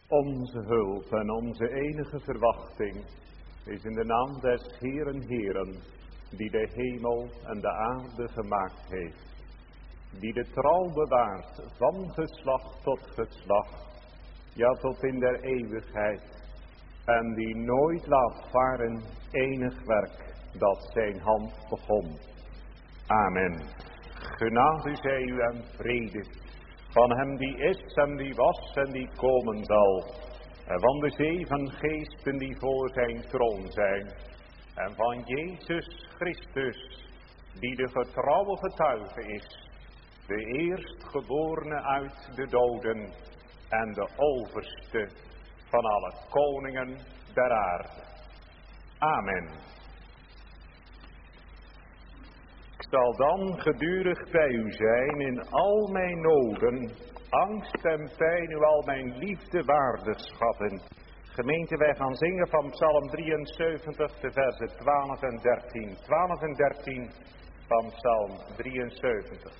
Onze hulp en onze enige verwachting is in de naam des Heeren Heeren, die de hemel en de aarde gemaakt heeft, die de trouw bewaart van geslacht tot geslacht, ja tot in der eeuwigheid, en die nooit laat varen enig werk dat zijn hand begon. Amen. Genade zij u en vrede van hem die is en die was en die komen zal, en van de 7 geesten die voor zijn troon zijn, en van Jezus Christus, die de getrouwe getuige is, de eerstgeborene uit de doden en de overste van alle koningen der aarde. Amen. Ik zal dan gedurig bij u zijn in al mijn noden, angst en pijn, u al mijn liefde waardig schatten. Gemeente, wij gaan zingen van Psalm 73, de versen 12 en 13. 12 en 13 van Psalm 73.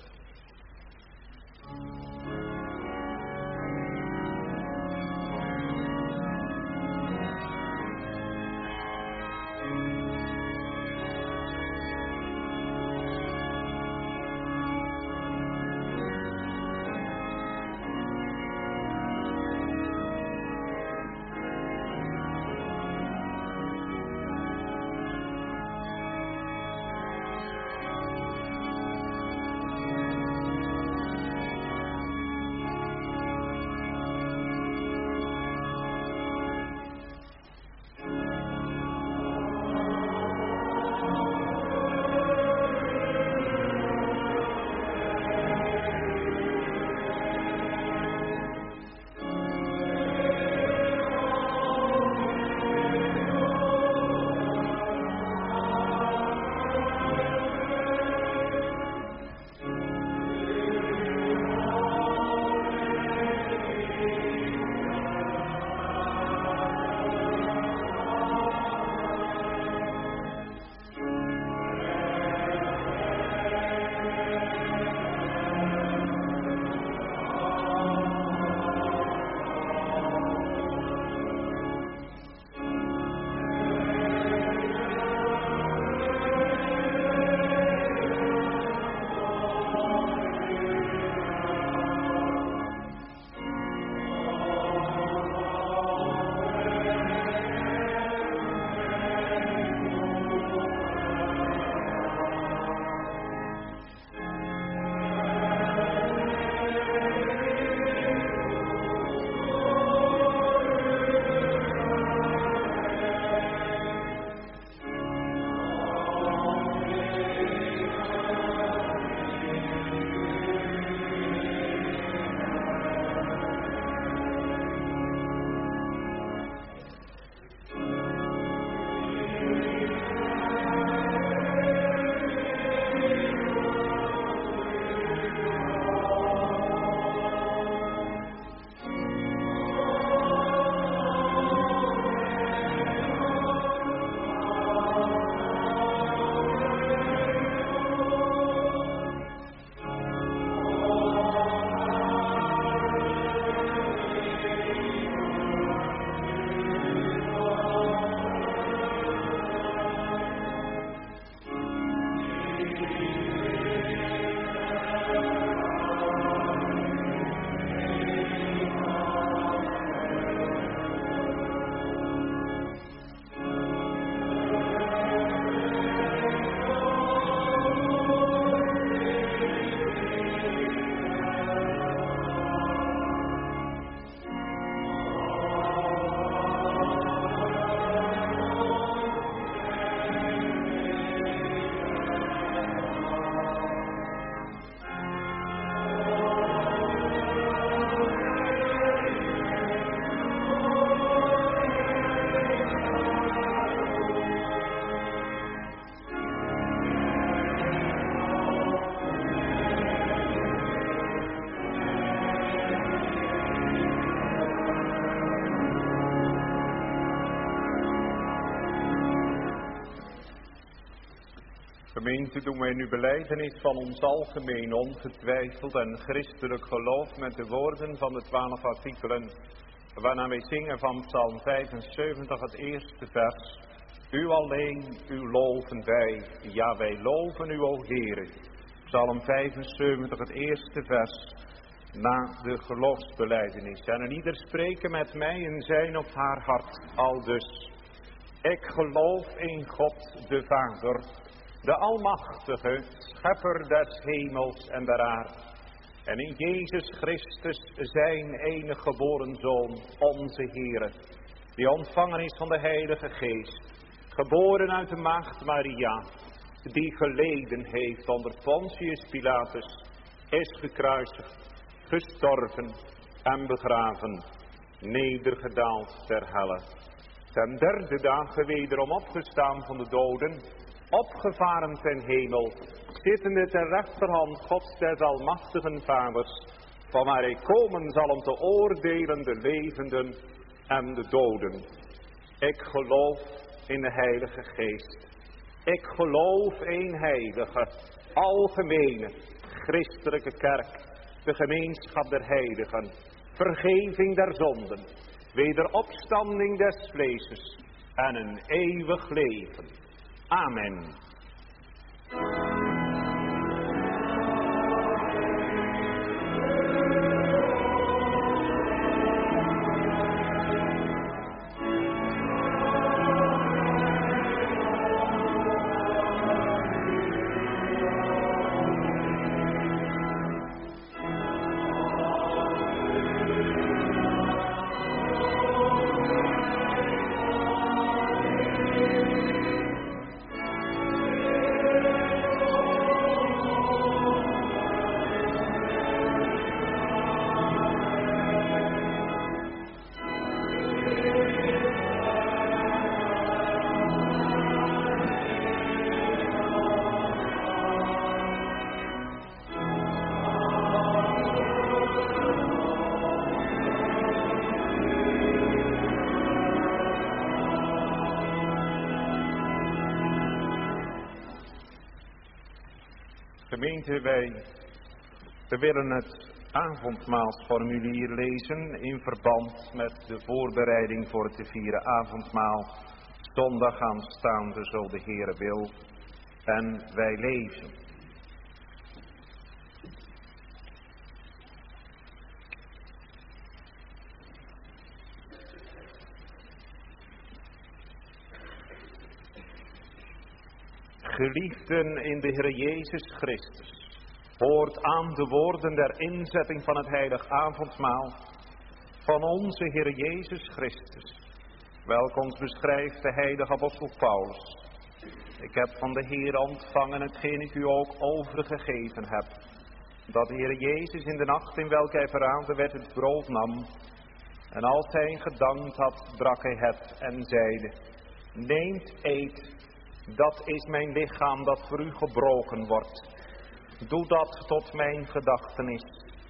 Gemeente, doen wij nu belijdenis van ons algemeen ongetwijfeld en christelijk geloof met de woorden van de 12 artikelen waarna wij zingen van Psalm 75, het eerste vers. U alleen, u loven wij, ja wij loven u, o Heere. Psalm 75, het eerste vers, na de geloofsbelijdenis. En een ieder spreken met mij in zijn of haar hart, aldus. Ik geloof in God de Vader, de Almachtige, Schepper des hemels en der aarde. En in Jezus Christus, zijn enige geboren Zoon, onze Heere, die ontvangen is van de Heilige Geest, geboren uit de maagd Maria, die geleden heeft onder Pontius Pilatus, is gekruisigd, gestorven en begraven, nedergedaald ter helle. Ten derde dagen wederom opgestaan van de doden, opgevaren ten hemel, zittende ter rechterhand Gods des almachtigen Vaders, van waar hij komen zal om te oordelen de levenden en de doden. Ik geloof in de Heilige Geest. Ik geloof in heilige, algemene, christelijke kerk, de gemeenschap der heiligen, vergeving der zonden, wederopstanding des vleeses en een eeuwig leven. Amen. Gemeente, wij willen het avondmaalsformulier lezen in verband met de voorbereiding voor het te vieren avondmaal. Zondag aanstaande, zo de Heere wil. En wij lezen. Geliefden in de Heer Jezus Christus, hoort aan de woorden der inzetting van het heilig avondmaal van onze Heer Jezus Christus, welk ons beschrijft de heilige apostel Paulus. Ik heb van de Heer ontvangen hetgeen ik u ook overgegeven heb, dat de Heer Jezus in de nacht in welke hij verraden werd het brood nam, en als hij gedankt had, brak hij het en zeide: neemt, eet. Dat is mijn lichaam dat voor u gebroken wordt. Doe dat tot mijn gedachtenis.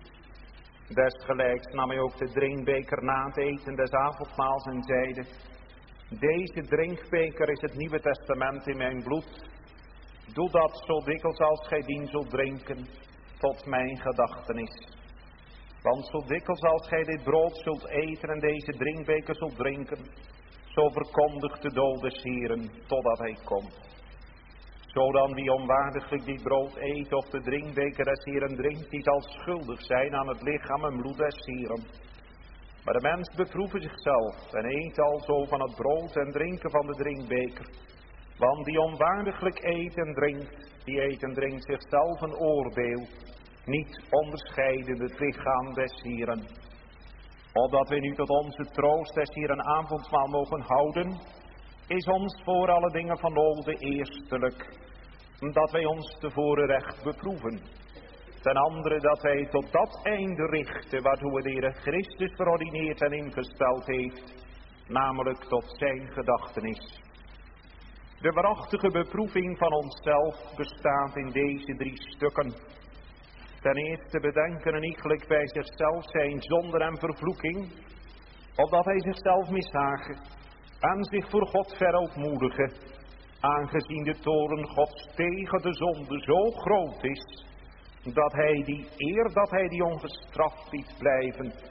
Desgelijks nam hij ook de drinkbeker na het eten des avondmaals en zeide: deze drinkbeker is het Nieuwe Testament in mijn bloed. Doe dat zo dikwijls als gij dien zult drinken, tot mijn gedachtenis. Want zo dikwijls als gij dit brood zult eten en deze drinkbeker zult drinken, zo verkondigt de dood des Heeren, totdat hij komt. Zo dan wie onwaardiglijk dit brood eet of de drinkbeker des Heeren drinkt, die zal schuldig zijn aan het lichaam en bloed des Heeren. Maar de mens beproeve zichzelf en eet alzo van het brood en drinken van de drinkbeker. Want die onwaardiglijk eet en drinkt, die eet en drinkt zichzelf een oordeel, niet onderscheidende het lichaam des Heeren. Opdat wij nu tot onze troost des Heeren avondmaal mogen houden, is ons voor alle dingen van noode eerstelijk, dat wij ons tevoren recht beproeven. Ten andere dat wij tot dat einde richten, waartoe de Heer Christus verordineerd en ingesteld heeft, namelijk tot zijn gedachtenis. De waarachtige beproeving van onszelf bestaat in deze 3 stukken. Ten eerste bedenken en iegelijk bij zichzelf zijn zonde en vervloeking, opdat hij zichzelf mishagen en zich voor God verootmoedigen, aangezien de toorn Gods tegen de zonde zo groot is, dat hij die eer dat hij die ongestraft liet blijven,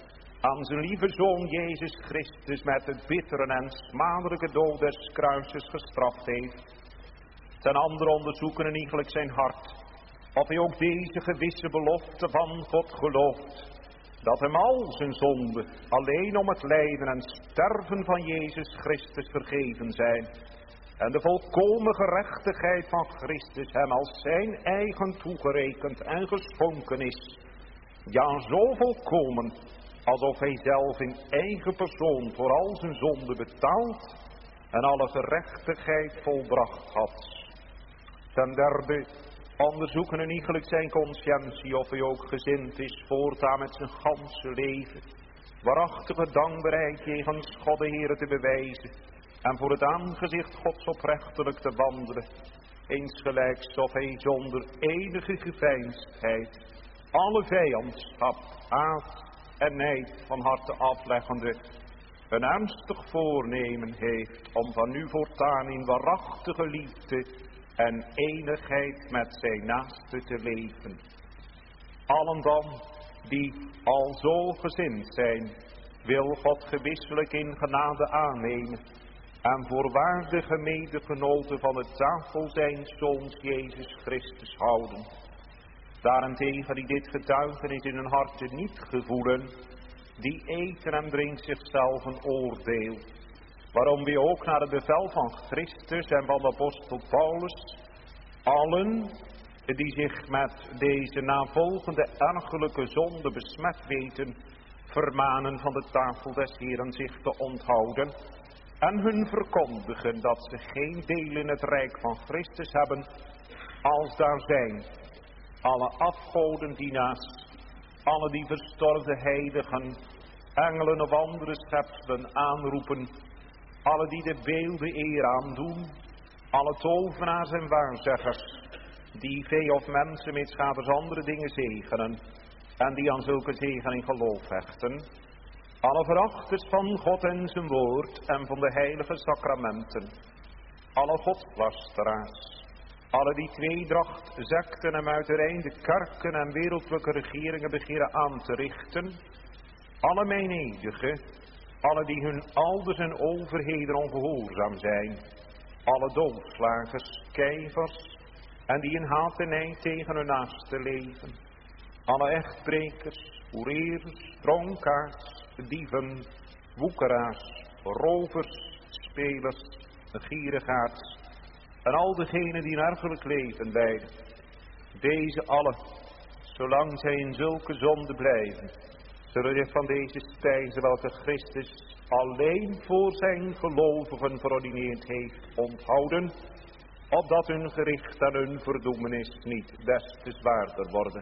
aan zijn lieve Zoon Jezus Christus met de bittere en smadelijke dood des kruises gestraft heeft. Ten andere onderzoeken iegelijk zijn hart, of hij ook deze gewisse belofte van God gelooft, dat hem al zijn zonden alleen om het lijden en sterven van Jezus Christus vergeven zijn, en de volkomen gerechtigheid van Christus hem als zijn eigen toegerekend en geschonken is. Ja, zo volkomen, alsof hij zelf in eigen persoon voor al zijn zonden betaald en alle gerechtigheid volbracht had. Ten derde onderzoeken en iegelijk zijn conscientie, of hij ook gezind is voortaan met zijn ganse leven waarachtige dankbaarheid jegens God de Heere te bewijzen en voor het aangezicht Gods oprechtelijk te wandelen, insgelijks of hij zonder enige geveinsdheid alle vijandschap, haat en nijd van harte afleggende een ernstig voornemen heeft om van nu voortaan in waarachtige liefde en eenigheid met zijn naaste te leven. Allen dan die al zo gezind zijn, wil God gewisselijk in genade aannemen en voor waardige medegenoten van de tafel zijn Zoons Jezus Christus houden. Daarentegen die dit getuigenis in hun harten niet gevoelen, die eten en drinken zichzelf een oordeel. Waarom we ook naar het bevel van Christus en van de apostel Paulus allen die zich met deze navolgende ergelijke zonde besmet weten, vermanen van de tafel des Heeren zich te onthouden en hun verkondigen dat ze geen deel in het rijk van Christus hebben, als daar zijn alle afgodendienaars, alle die verstorven heiligen, engelen of andere schepselen aanroepen, alle die de beelden eer aandoen, alle tovenaars en waarzeggers, die vee of mensen mitsgaders andere dingen zegenen, en die aan zulke zegening geloof hechten, alle verachters van God en zijn woord en van de heilige sacramenten, alle godslasteraars, alle die tweedracht, sekten en muitereinde kerken en wereldlijke regeringen begeren aan te richten, alle meenedigen, alle die hun ouders en overheden ongehoorzaam zijn, alle doodslagers, keivers en die in haat en nijd tegen hun naaste leven, alle echtbrekers, hoereers, dronkaards, dieven, woekeraars, rovers, spelers, gierigaards en al degenen die een erfelijk leven leiden. Deze alle, zolang zij in zulke zonde blijven, zullen zich van deze stijze welke Christus alleen voor zijn gelovigen verordineerd heeft onthouden, opdat hun gericht en hun verdoemenis niet des te zwaarder worden.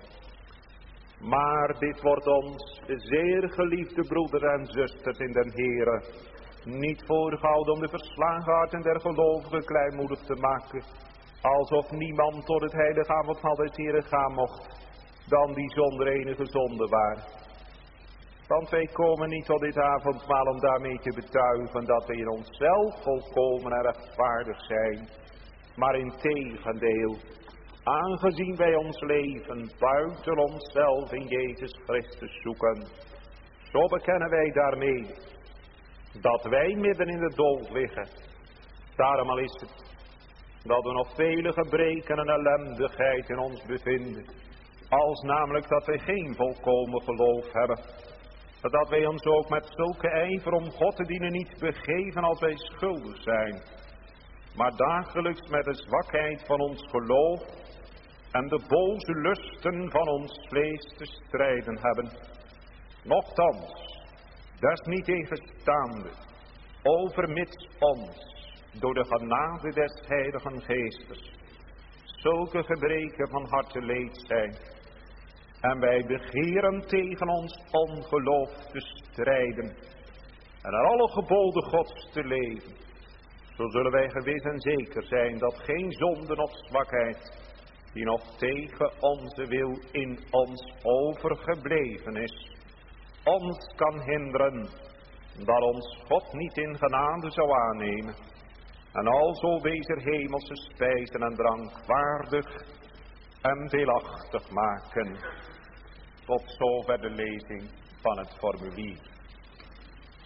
Maar dit wordt ons, zeer geliefde broeders en zusters in den Heere, niet voorgehouden om de verslagen harten der gelovigen kleinmoedig te maken, alsof niemand tot het heilige avondmaal des Heeren gaan mocht, dan die zonder enige zonde waren. Want wij komen niet tot dit avondmaal om daarmee te betuigen dat wij in onszelf volkomen en rechtvaardig zijn, maar integendeel, aangezien wij ons leven buiten onszelf in Jezus Christus zoeken, zo bekennen wij daarmee dat wij midden in de dood liggen. Daarom al is het dat we nog vele gebreken en ellendigheid in ons bevinden, als namelijk dat wij geen volkomen geloof hebben, dat wij ons ook met zulke ijver om God te dienen niet begeven als wij schuldig zijn, maar dagelijks met de zwakheid van ons geloof en de boze lusten van ons vlees te strijden hebben. Nochtans, desniettegenstaande, overmits ons door de genade des Heiligen Geestes zulke gebreken van harte leed zijn, en wij begeren tegen ons ongeloof te strijden en naar alle geboden Gods te leven, zo zullen wij gewis en zeker zijn dat geen zonde of zwakheid die nog tegen onze wil in ons overgebleven is, ons kan hinderen dat ons God niet in genade zou aannemen en alzo deze hemelse spijzen en drank waardig en deelachtig maken. Tot zover de lezing van het formulier.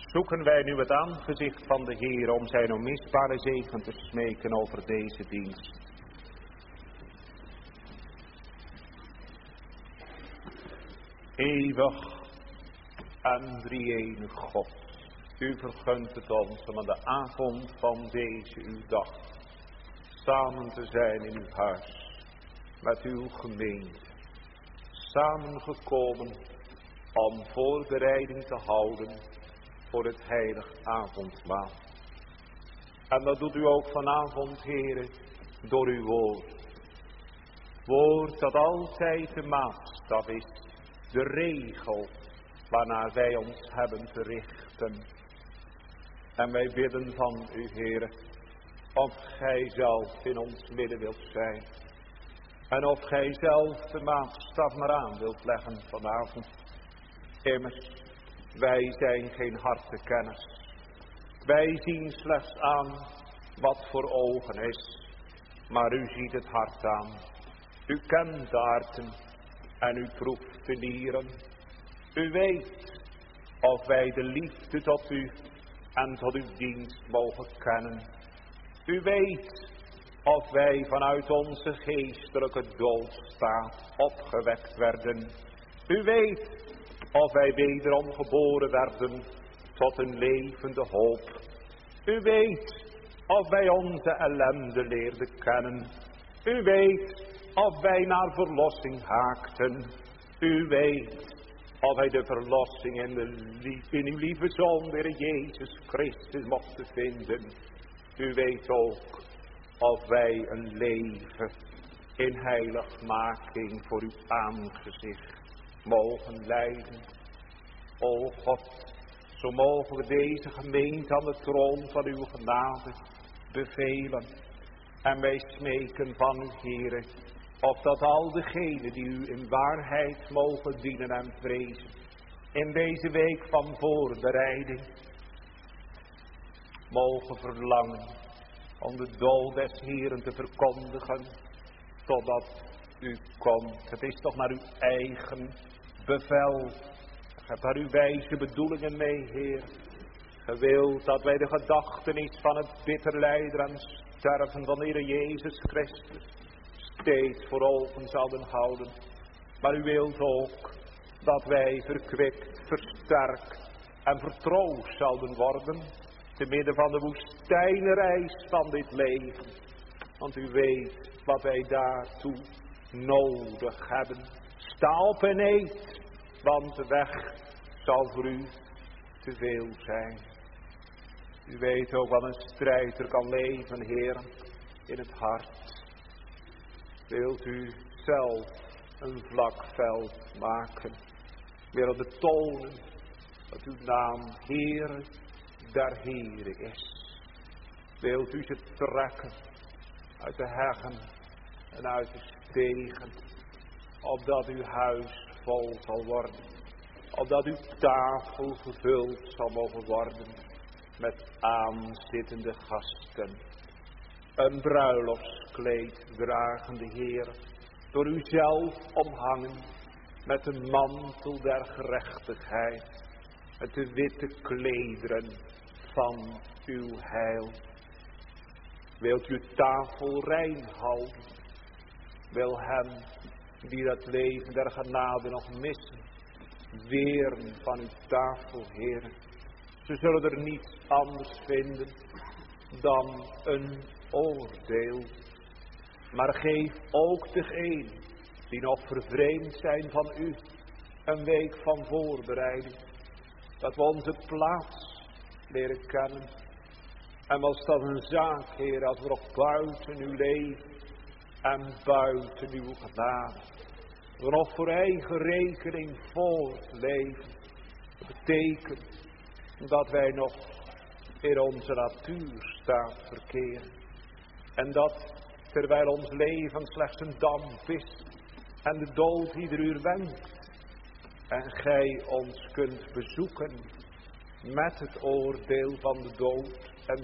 zoeken wij nu het aangezicht van de Heer om zijn onmisbare zegen te smeken over deze dienst. Eeuwig en drie-enig God, u vergunt het ons om aan de avond van deze uw dag samen te zijn in uw huis, met uw gemeente, samengekomen om voorbereiding te houden voor het heilig avondmaal. En dat doet u ook vanavond, Heere, door uw woord. Woord dat altijd de maatstaf is, de regel waarnaar wij ons hebben te richten. En wij bidden van u, Heere, of gij zelf in ons midden wilt zijn. En of gij zelf de maatstaf maar aan wilt leggen vanavond. Immers, wij zijn geen hartekenners. Wij zien slechts aan wat voor ogen is. Maar u ziet het hart aan. U kent de harten en u proeft de nieren. U weet of wij de liefde tot u en tot uw dienst mogen kennen. U weet of wij vanuit onze geestelijke doodstaat opgewekt werden. U weet of wij wederom geboren werden tot een levende hoop. U weet of wij onze ellende leerden kennen. U weet of wij naar verlossing haakten. U weet of wij de verlossing in uw lieve Zoon, Heer Jezus Christus, mochten vinden. U weet ook of wij een leven in heiligmaking voor uw aangezicht mogen leiden. O God, zo mogen we deze gemeente aan de troon van uw genade bevelen. En wij smeken van u, Heere, opdat al degenen die u in waarheid mogen dienen en vrezen, in deze week van voorbereiding, mogen verlangen om de dood des Heeren te verkondigen, totdat u komt. Het is toch naar uw eigen bevel. Ge hebt daar uw wijze bedoelingen mee, Heer. Ge wilt dat wij de gedachtenis van het bitter lijden en sterven van de Heer Jezus Christus steeds voor ogen zouden houden. Maar u wilt ook dat wij verkwikt, versterkt en vertroost zouden worden te midden van de woestijnreis van dit leven. Want u weet wat wij daartoe nodig hebben. Sta op en eet, want de weg zal voor u te veel zijn. U weet ook wat een strijd er kan leven, Heer, in het hart. Wilt u zelf een vlak veld maken. Wilt u tonen dat uw naam Heer der Heren is. Wilt u ze trekken uit de heggen en uit de stegen, opdat uw huis vol zal worden, opdat uw tafel gevuld zal mogen worden met aanzittende gasten. Een bruiloftskleed dragende Heer, door u zelf omhangen met de mantel der gerechtigheid, met de witte klederen van uw heil. Wilt u uw tafel rein houden? Wil hem die dat leven der genade nog missen, weren van uw tafel, Heer. Ze zullen er niets anders vinden dan een oordeel. Maar geef ook degenen die nog vervreemd zijn van u een week van voorbereiding. Dat we onze plaats leren kennen. En was dat een zaak, Heer, als we nog buiten uw leven en buiten uw genade, we nog voor eigen rekening voortleven. Dat betekent dat wij nog in onze natuurstaat verkeren. En dat terwijl ons leven slechts een damp is en de dood ieder uur wenkt. En gij ons kunt bezoeken met het oordeel van de dood. En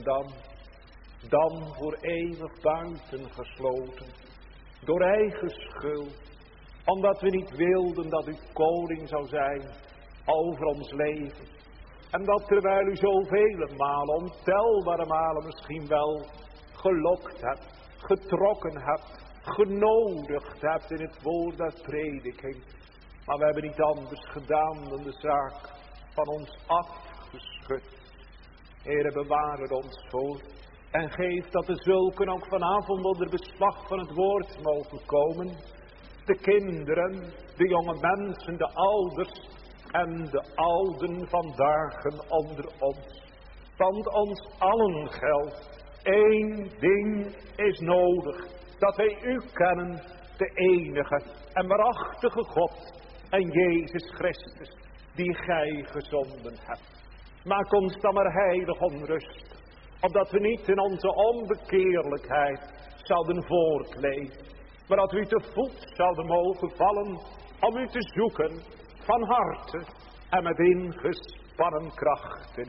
dan voor eeuwig buiten gesloten. Door eigen schuld. Omdat we niet wilden dat u koning zou zijn over ons leven. En dat terwijl u zoveel malen, ontelbare malen misschien wel, gelokt hebt, getrokken hebt, genodigd hebt in het woord der prediking. Maar we hebben niet anders gedaan dan de zaak van ons afgeschud. Heere, bewaar er ons voor. En geef dat de zulken ook vanavond onder beslag van het woord mogen komen. De kinderen, de jonge mensen, de ouders en de ouden vandaag onder ons. Want ons allen geldt, één ding is nodig. Dat wij u kennen, de enige en waarachtige God en Jezus Christus, die gij gezonden hebt. Maak ons dan maar heilig onrust, opdat we niet in onze onbekeerlijkheid zouden voortleven, maar dat we u te voet zouden mogen vallen om u te zoeken van harte en met ingespannen krachten.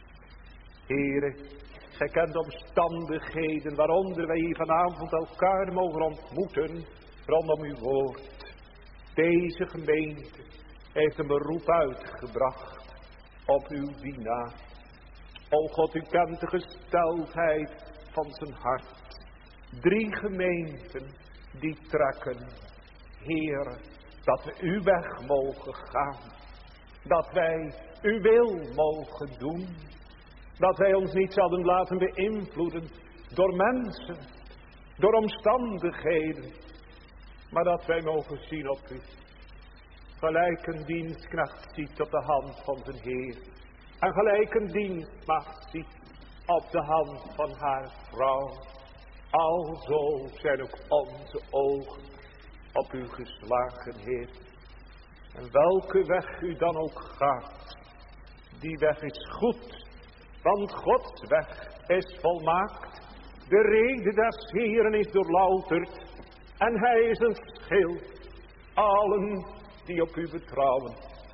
Heere, gij kent de omstandigheden waaronder wij hier vanavond elkaar mogen ontmoeten rondom uw woord. Deze gemeente heeft een beroep uitgebracht op uw dienaar. O God, u kent de gesteldheid van zijn hart. 3 gemeenten die trekken. Heere, dat we uw weg mogen gaan. Dat wij uw wil mogen doen. Dat wij ons niet zouden laten beïnvloeden door mensen, door omstandigheden. Maar dat wij mogen zien op u. Gelijk een dienstknecht ziet op de hand van zijn Heer. En gelijk een dienstmaagd ziet op de hand van haar vrouw. Alzo zijn ook onze ogen op u geslagen, Heer. En welke weg u dan ook gaat, die weg is goed. Want Gods weg is volmaakt. De rede des Heeren is doorlouterd. En hij is een schild. Allen die op u betrouwen.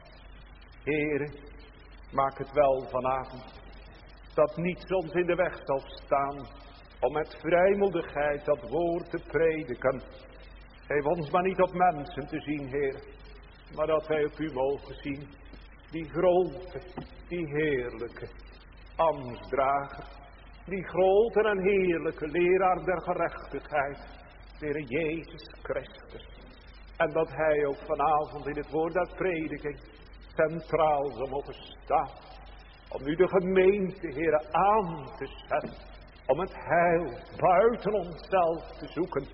Heere, maak het wel vanavond. Dat niets ons in de weg zal staan. Om met vrijmoedigheid dat woord te prediken. Geef ons maar niet op mensen te zien, Heer. Maar dat wij op u mogen zien. Die grote, die heerlijke ambtsdrager. Die grote en heerlijke leraar der gerechtigheid. De Heer Jezus Christus. En dat hij ook vanavond in het woord der prediking centraal zal mogen staan. Om u de gemeente, Heer, aan te zetten. Om het heil buiten onszelf te zoeken.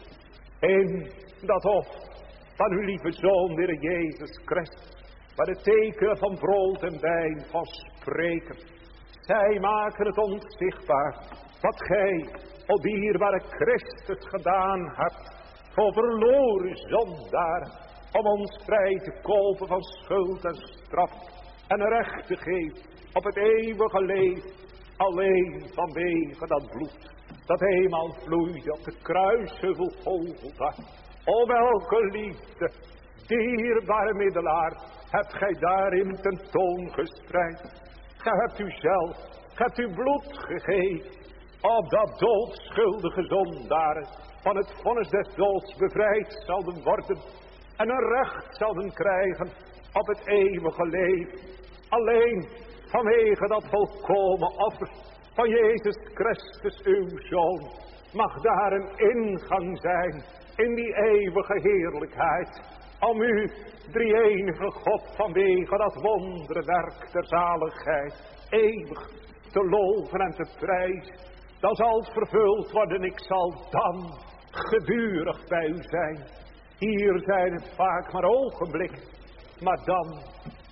In dat hof van uw lieve Zoon, de Heer Jezus Christus. Waar de tekenen van brood en wijn van spreken. Zij maken het ons zichtbaar. Wat gij, o dierbare Christus, gedaan hebt. Voor verloren zondaar. Om ons vrij te kopen van schuld en straf. En recht te geven op het eeuwige leven. Alleen vanwege dat bloed. Dat eenmaal vloeide op de kruisheuvel Golgotha. O welke liefde, dierbare middelaar, hebt gij daarin tentoon gespreid. Gij hebt uzelf, gij hebt uw bloed gegeven. Opdat doodschuldige zondaren van het vonnis des doods bevrijd zouden worden. En een recht zouden krijgen op het eeuwige leven. Alleen vanwege dat volkomen offer van Jezus Christus uw Zoon. Mag daar een ingang zijn in die eeuwige heerlijkheid. Om u, drie-enige God, vanwege dat wonderwerk der zaligheid eeuwig te loven en te prijzen. Dan zal het vervuld worden, ik zal dan gedurig bij u zijn. Hier zijn het vaak maar ogenblikken, maar dan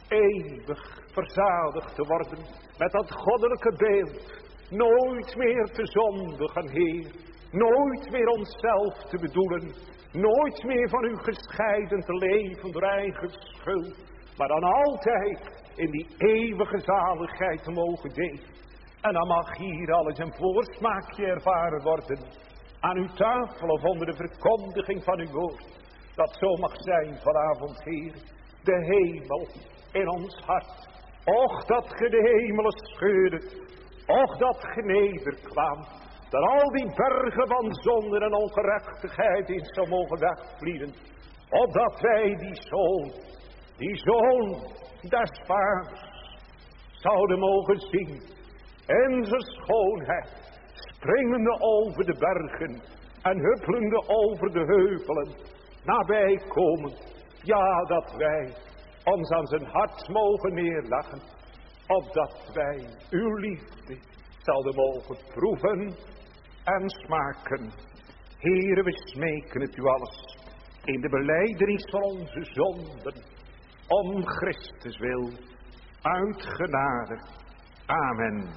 eeuwig verzadigd te worden met dat goddelijke beeld. Nooit meer te zondigen, Heer. Nooit meer onszelf te bedoelen. Nooit meer van u gescheiden te leven door eigen schuld. Maar dan altijd in die eeuwige zaligheid te mogen delen. En dan mag hier alles een voorsmaakje ervaren worden. Aan uw tafel of onder de verkondiging van uw woord. Dat zo mag zijn vanavond, Heer. De hemel in ons hart. Och, dat ge de hemelen scheurde. Och, dat ge nederkwam. Dat al die bergen van zonde en ongerechtigheid in zou mogen wegvlieden. Opdat wij die zoon des vaders, zouden mogen zien in zijn schoonheid, springende over de bergen en huppelende over de heuvelen, nabij komen. Ja, dat wij ons aan zijn hart mogen neerleggen, opdat wij uw liefde zouden mogen proeven en smaken. Heere, we smeken het u alles in de belijdenis van onze zonden, om Christus wil, uit genade. Amen.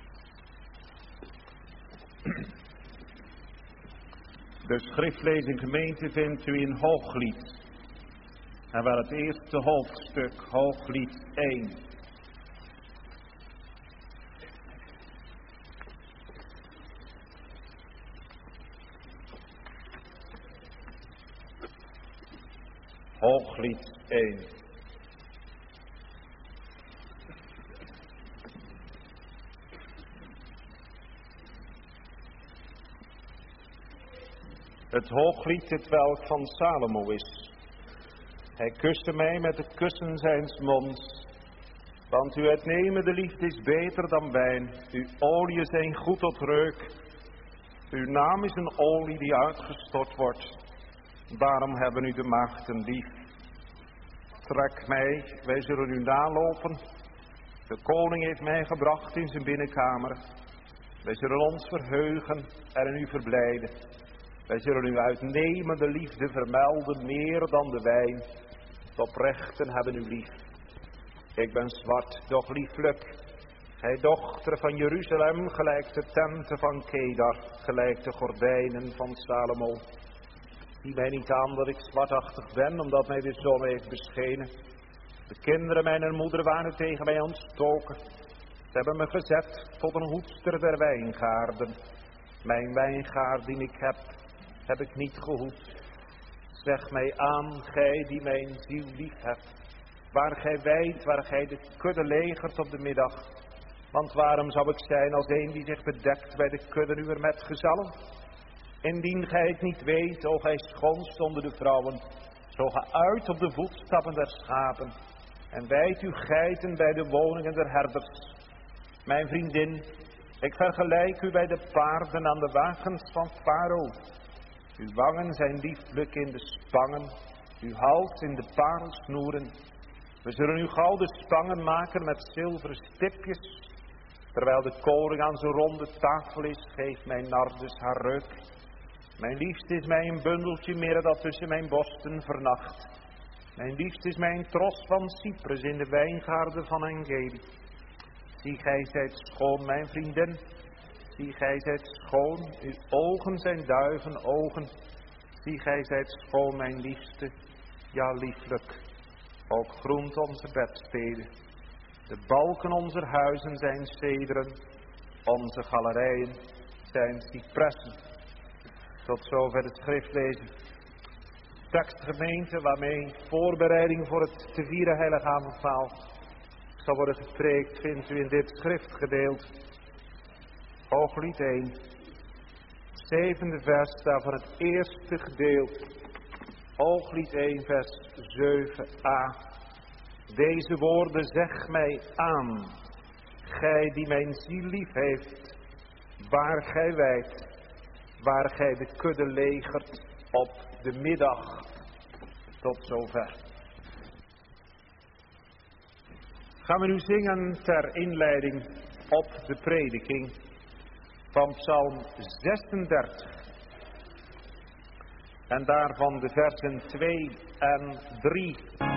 De schriftlezing gemeente vindt u in Hooglied. En wel het eerste hoofdstuk, Hooglied 1. Hooglied 1. Het Hooglied, het welk van Salomo is. Hij kuste mij met de kussen zijns monds. Want uw uitnemende liefde is beter dan wijn. Uw oliën zijn goed tot reuk. Uw naam is een olie die uitgestort wordt. Daarom hebben u de maagden lief. Trek mij, wij zullen u nalopen. De koning heeft mij gebracht in zijn binnenkamer. Wij zullen ons verheugen en in u verblijden. Wij zullen uw uitnemende liefde vermelden, meer dan de wijn. De oprechten hebben u lief. Ik ben zwart, doch lieflijk. Gij dochter van Jeruzalem, gelijk de tenten van Kedar, gelijk de gordijnen van Salomo. Zie mij niet aan dat ik zwartachtig ben, omdat mij de zon heeft beschenen. De kinderen mijner moeder waren tegen mij ontstoken. Ze hebben me gezet tot een hoedster der wijngaarden. Mijn wijngaard die ik heb ik niet gehoed. Zeg mij aan, gij die mijn ziel lief hebt, waar gij wijdt, waar gij de kudde legert op de middag. Want waarom zou ik zijn als een die zich bedekt bij de kudde uwer metgezellen? Indien gij het niet weet, o gij schoonst onder de vrouwen, zo ga uit op de voetstappen der schapen en wijd uw geiten bij de woningen der herders. Mijn vriendin, ik vergelijk u bij de paarden aan de wagens van Farao. Uw wangen zijn lieflijk in de spangen, uw hals in de parelsnoeren. We zullen uw gouden spangen maken met zilveren stipjes. Terwijl de koning aan zijn ronde tafel is, geeft mijn nardes haar reuk. Mijn liefste is mij een bundeltje meer dat tussen mijn borsten vernacht. Mijn liefste is mij een tros van cyprus in de wijngaarden van Engedi. Zie, gij zijt schoon, mijn vriendin. Zie, gij zijt schoon, uw ogen zijn duivenogen. Zie, gij zijt schoon, mijn liefste, ja lieflijk. Ook groent onze bedsteden. De balken onze huizen zijn cederen. Onze galerijen zijn cypressen. Tot zover het schriftlezen. Tekstgemeente waarmee voorbereiding voor het te vieren heiligavondmaal zal worden gepreekt, vindt u in dit schriftgedeelte. Hooglied 1, 7e vers, daarvan het eerste gedeelte. Hooglied 1, vers 7a. Deze woorden zeg mij aan, gij die mijn ziel lief heeft, waar gij wijdt, waar gij de kudde legert op de middag. Tot zover. Gaan we nu zingen ter inleiding op de prediking van Psalm 36. En daarvan de versen 2 en 3.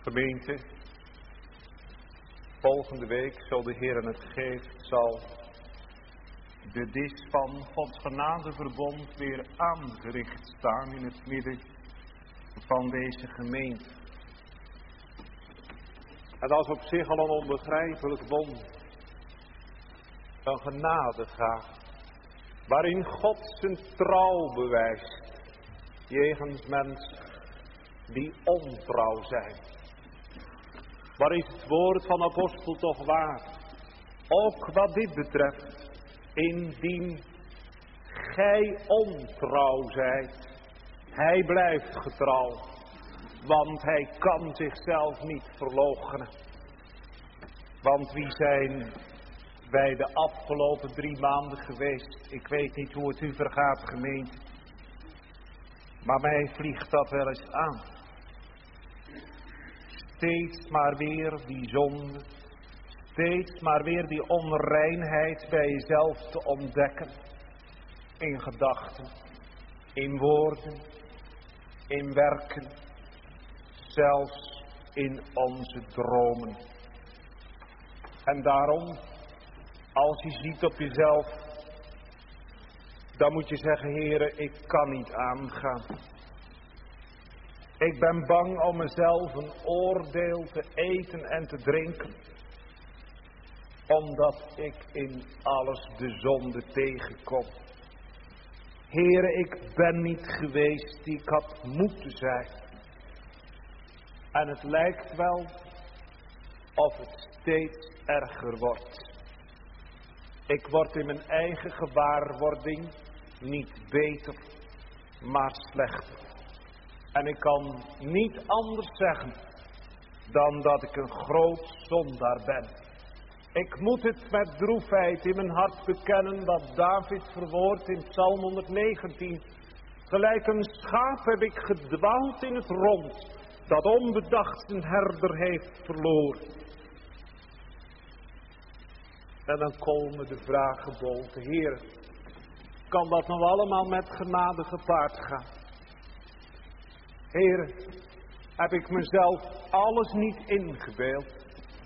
Gemeente, volgende week, zo de Heer het geeft, zal de dis van Gods genadeverbond weer aangericht staan in het midden van deze gemeente. En dat is op zich al een onbegrijpelijk wonder. Een genadegaaf, waarin God zijn trouw bewijst jegens mensen die ontrouw zijn. Waar is het woord van apostel toch waar? Ook wat dit betreft, indien gij ontrouw zijt, hij blijft getrouw, want hij kan zichzelf niet verloochenen. Want wie zijn wij de afgelopen 3 maanden geweest? Ik weet niet hoe het u vergaat, gemeente, maar mij vliegt dat wel eens aan. Steeds maar weer die zonde, steeds maar weer die onreinheid bij jezelf te ontdekken. In gedachten, in woorden, in werken, zelfs in onze dromen. En daarom, als je ziet op jezelf, dan moet je zeggen, Heere, ik kan niet aangaan. Ik ben bang om mezelf een oordeel te eten en te drinken, omdat ik in alles de zonde tegenkom. Heere, ik ben niet geweest die ik had moeten zijn. En het lijkt wel of het steeds erger wordt. Ik word in mijn eigen gewaarwording niet beter, maar slechter. En ik kan niet anders zeggen dan dat ik een groot zondaar ben. Ik moet het met droefheid in mijn hart bekennen wat David verwoordt in Psalm 119. Gelijk een schaap heb ik gedwaald in het rond, dat onbedacht zijn herder heeft verloren. En dan komen de vragen boven. Heer, kan dat nou allemaal met genade gepaard gaan? Heer, heb ik mezelf alles niet ingebeeld?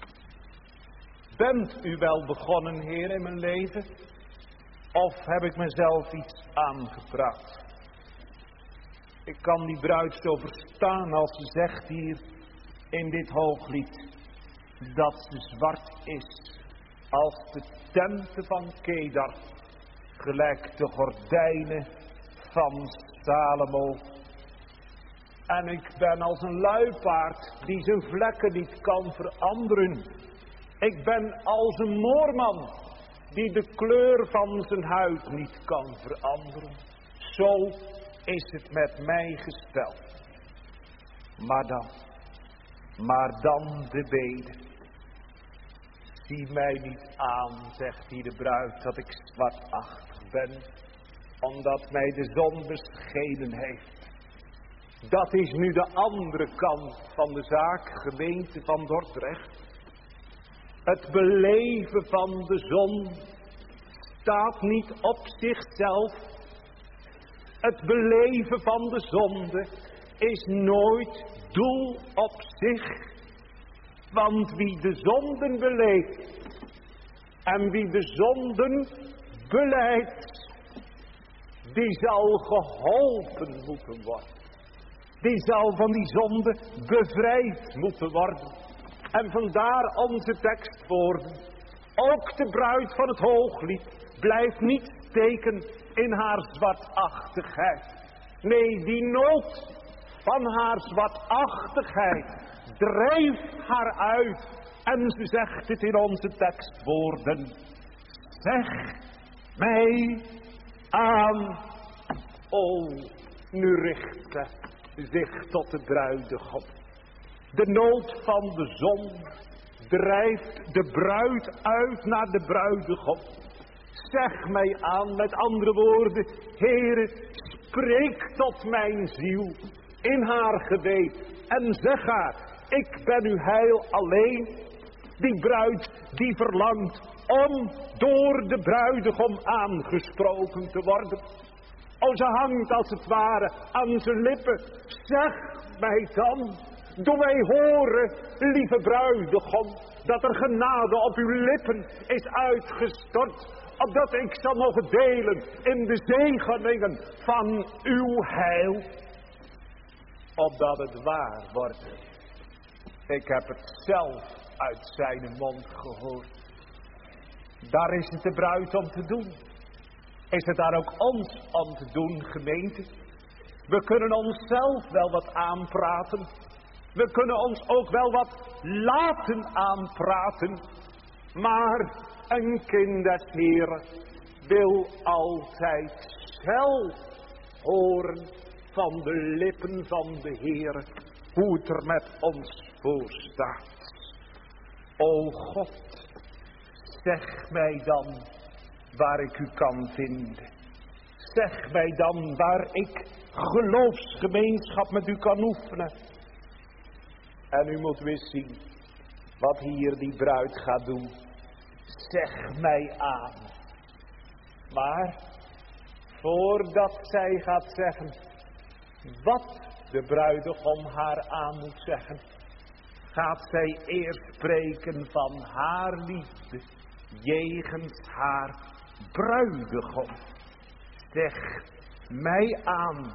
Bent u wel begonnen, Heer, in mijn leven? Of heb ik mezelf iets aangepraat? Ik kan die bruid zo verstaan als ze zegt hier in dit hooglied, dat ze zwart is als de tenten van Kedar, gelijk de gordijnen van Salomo. En ik ben als een luipaard die zijn vlekken niet kan veranderen. Ik ben als een moorman die de kleur van zijn huid niet kan veranderen. Zo is het met mij gesteld. Maar dan de bede. Zie mij niet aan, zegt hier de bruid, dat ik zwartachtig ben, omdat mij de zon beschenen heeft. Dat is nu de andere kant van de zaak, gemeente van Dordrecht. Het beleven van de zon staat niet op zichzelf. Het beleven van de zonde is nooit doel op zich. Want wie de zonden beleeft en wie de zonden belijdt, die zal geholpen moeten worden. Die zal van die zonde bevrijd moeten worden. En vandaar onze tekstwoorden. Ook de bruid van het hooglied blijft niet steken in haar zwartachtigheid. Nee, die nood van haar zwartachtigheid drijft haar uit. En ze zegt het in onze tekstwoorden. Zeg mij aan. O, nu richt zich tot de bruidegom. De nood van de zon drijft de bruid uit naar de bruidegom. Zeg mij aan, met andere woorden, Heere, spreek tot mijn ziel in haar geweten en zeg haar, ik ben uw heil alleen. Die bruid die verlangt om door de bruidegom aangesproken te worden. O, ze hangt als het ware aan zijn lippen. Zeg mij dan Doe mij horen, lieve bruidegom, dat er genade op uw lippen is uitgestort, opdat ik zal mogen delen in de zegeningen van uw heil. Opdat het waar wordt. Ik heb het zelf uit zijn mond gehoord. Daar is het de bruid om te doen. Is het daar ook ons om te doen, gemeente? We kunnen onszelf wel wat aanpraten. We kunnen ons ook wel wat laten aanpraten. Maar een kind des Heeren wil altijd zelf horen van de lippen van de Heere hoe het er met ons voor staat. O God, zeg mij dan waar ik u kan vinden. Zeg mij dan waar ik geloofsgemeenschap met u kan oefenen. En u moet weer zien wat hier die bruid gaat doen. Zeg mij aan. Maar voordat zij gaat zeggen wat de bruidegom haar aan moet zeggen, gaat zij eerst spreken van haar liefde jegens haar bruidegom. Zeg mij aan,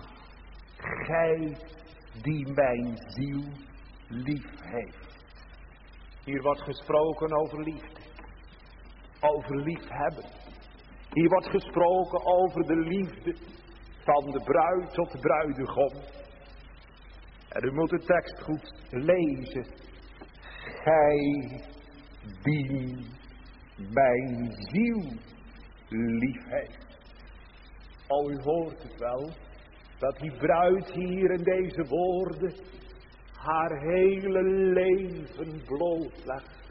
gij die mijn ziel lief heeft. Hier wordt gesproken over liefde, over liefhebben. Hier wordt gesproken over de liefde van de bruid tot de bruidegom. En u moet de tekst goed lezen. Gij die mijn ziel lief heeft. O, u hoort het wel, dat die bruid hier in deze woorden haar hele leven blootlegt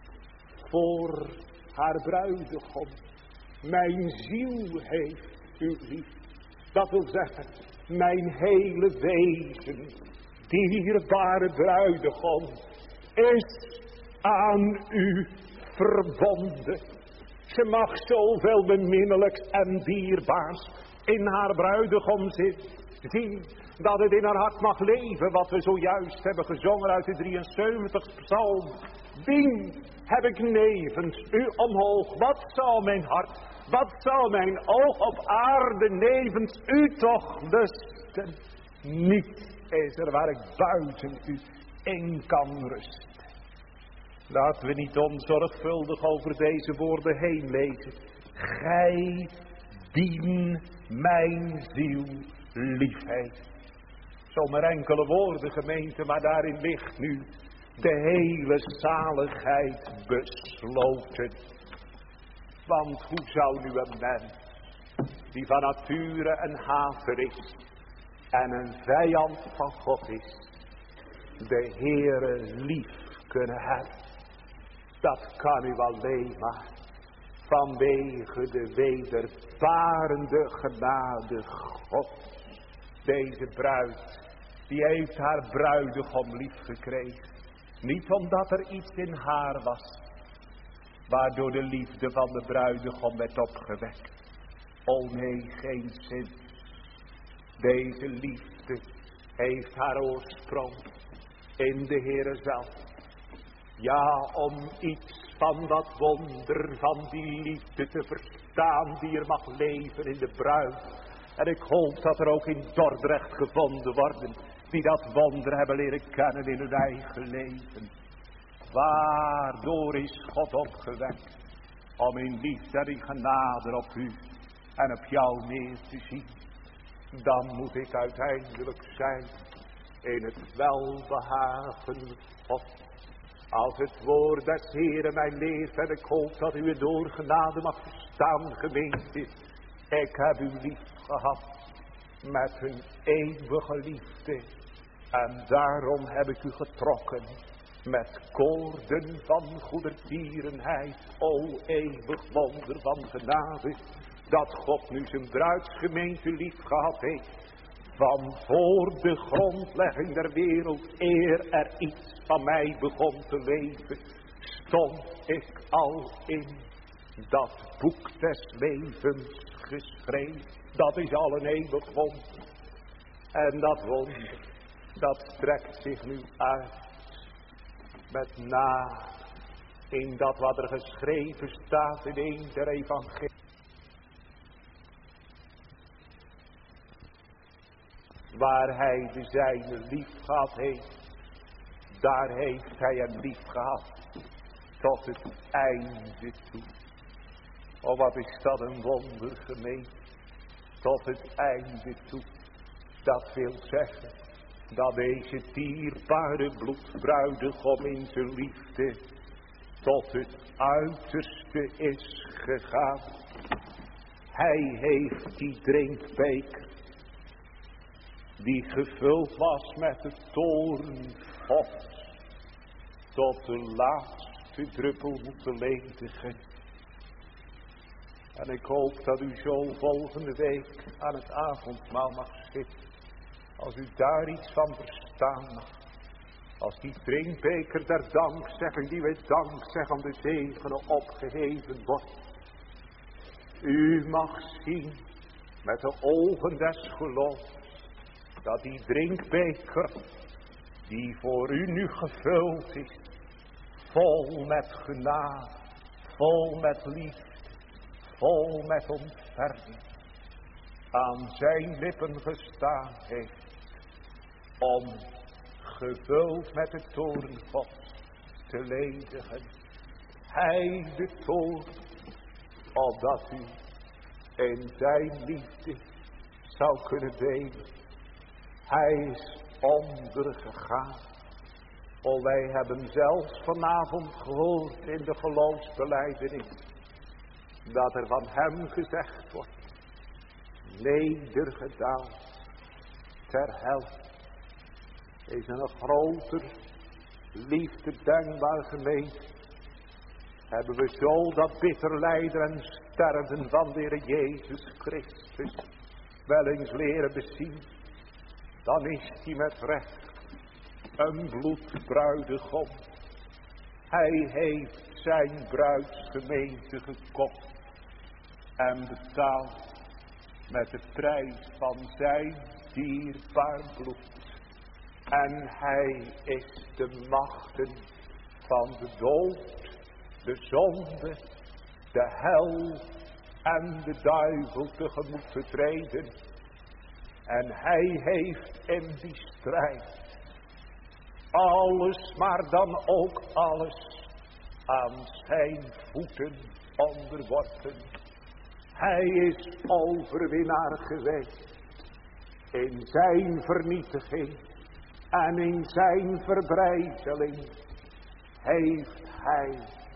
voor haar bruidegom. Mijn ziel heeft u lief. Dat wil zeggen, mijn hele wezen, dierbare bruidegom, is aan u verbonden. Ze mag zoveel beminnelijks en dierbaars in haar bruidegom zien, dat het in haar hart mag leven, wat we zojuist hebben gezongen uit de 73 psalm. Wien heb ik nevens u omhoog, wat zou mijn hart, wat zou mijn oog op aarde nevens u toch lusten? Niet is er waar ik buiten u in kan rusten. Laten we niet onzorgvuldig over deze woorden heen lezen. Gij dien mijn ziel lief heeft. Zomaar enkele woorden, gemeente, maar daarin ligt nu de hele zaligheid besloten. Want hoe zou nu een mens, die van nature een hater is en een vijand van God is, de Heere lief kunnen hebben? Dat kan u alleen maar vanwege de wedervarende genade God. Deze bruid, die heeft haar bruidegom lief gekregen. Niet omdat er iets in haar was, waardoor de liefde van de bruidegom werd opgewekt. O nee, geen zin. Deze liefde heeft haar oorsprong in de Heere zelf. Ja, om iets van dat wonder van die liefde te verstaan die er mag leven in de bruid. En ik hoop dat er ook in Dordrecht gevonden worden die dat wonder hebben leren kennen in hun eigen leven. Waardoor is God opgewekt om in liefde en in genade op u en op jou neer te zien. Dan moet ik uiteindelijk zijn in het welbehagen God. Als het woord des Heeren mij leert en ik hoop dat u het door genade mag verstaan, gemeente. Ik heb u lief gehad met een eeuwige liefde. En daarom heb ik u getrokken met koorden van goedertierenheid. O eeuwig wonder van genade, dat God nu zijn bruidsgemeente lief gehad heeft. Van voor de grondlegging der wereld, eer er iets van mij begon te leven, stond ik al in dat boek des levens geschreven. Dat is al een eeuwig wonder. En dat wonder, dat strekt zich nu uit met naam in dat wat er geschreven staat in een der evangelie. Waar hij de zijne lief gehad heeft, daar heeft hij hem lief gehad tot het einde toe. Oh, wat is dat een wonder, gemeente, tot het einde toe. Dat wil zeggen dat deze dierbare bloedbruidegom in zijn liefde tot het uiterste is gegaan. Hij heeft die drinkbeker, die gevuld was met de toorn Gods, tot de laatste druppel moeten ledigen. En ik hoop dat u zo volgende week aan het avondmaal mag zitten, als u daar iets van verstaan mag. Als die drinkbeker der dankzegging, die wij dankzeggen om de zegenen opgeheven wordt. U mag zien met de ogen des geloofs, dat die drinkbeker, die voor u nu gevuld is, vol met genade, vol met liefde, vol met ontferming, aan zijn lippen gestaan heeft, om gevuld met de toorn Gods te ledigen. Hij de toorn, opdat u in zijn liefde zou kunnen delen. Hij is ondergegaan. Oh, wij hebben zelfs vanavond gehoord in de geloofsbelijdenis, dat er van hem gezegd wordt, nedergedaald ter hel. Is er een groter liefde denkbaar, gemeente? Hebben we zo dat bitter lijden en sterven van de Heer Jezus Christus wel eens leren bezien? Dan is hij met recht een bloedbruidegom. Hij heeft zijn bruidsgemeente gekocht en betaald met de prijs van zijn dierbaar bloed. En hij is de machten van de dood, de zonde, de hel en de duivel tegemoet te treden. En hij heeft in die strijd alles, maar dan ook alles, aan zijn voeten onderworpen. Hij is overwinnaar geweest in zijn vernietiging en in zijn verbrijzeling. Heeft hij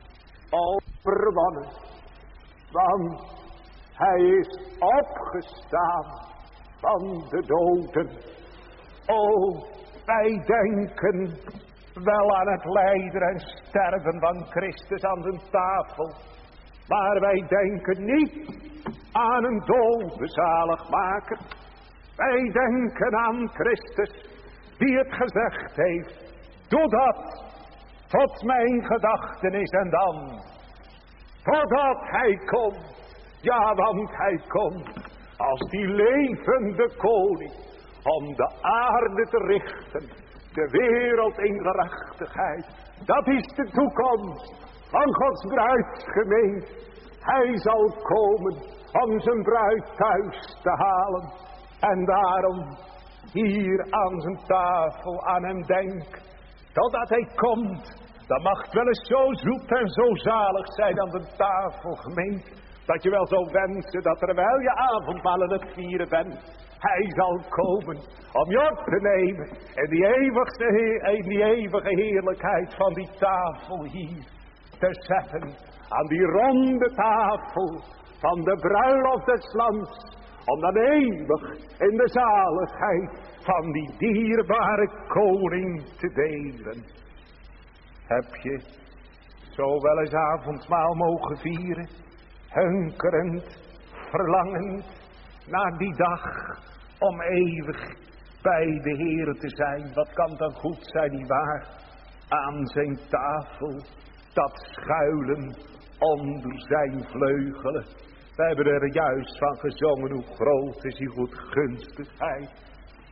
overwonnen, want hij is opgestaan van de doden. O, wij denken wel aan het lijden en sterven van Christus aan zijn tafel, maar wij denken niet aan een dode zaligmaker. Wij denken aan Christus, die het gezegd heeft, doe dat tot mijn gedachtenis en dan, totdat hij komt. Ja, want hij komt als die levende koning, om de aarde te richten, de wereld in gerechtigheid. Dat is de toekomst van Gods bruidsgemeente. Hij zal komen om zijn bruid thuis te halen. En daarom hier aan zijn tafel aan hem denk, totdat hij komt. Dat mag wel eens zo zoet en zo zalig zijn aan de tafel, gemeente, dat je wel zou wensen dat terwijl je avondmaal aan het vieren bent, hij zal komen om je op te nemen in die eeuwige heerlijkheid van die tafel hier te zetten. Aan die ronde tafel van de bruiloft des lands, om dan eeuwig in de zaligheid van die dierbare koning te delen. Heb je zo wel eens avondmaal mogen vieren, hunkerend, verlangend naar die dag om eeuwig bij de Heere te zijn? Wat kan dan goed zijn, nietwaar? Aan zijn tafel, dat schuilen onder zijn vleugelen. We hebben er juist van gezongen, hoe groot is die goedgunstigheid.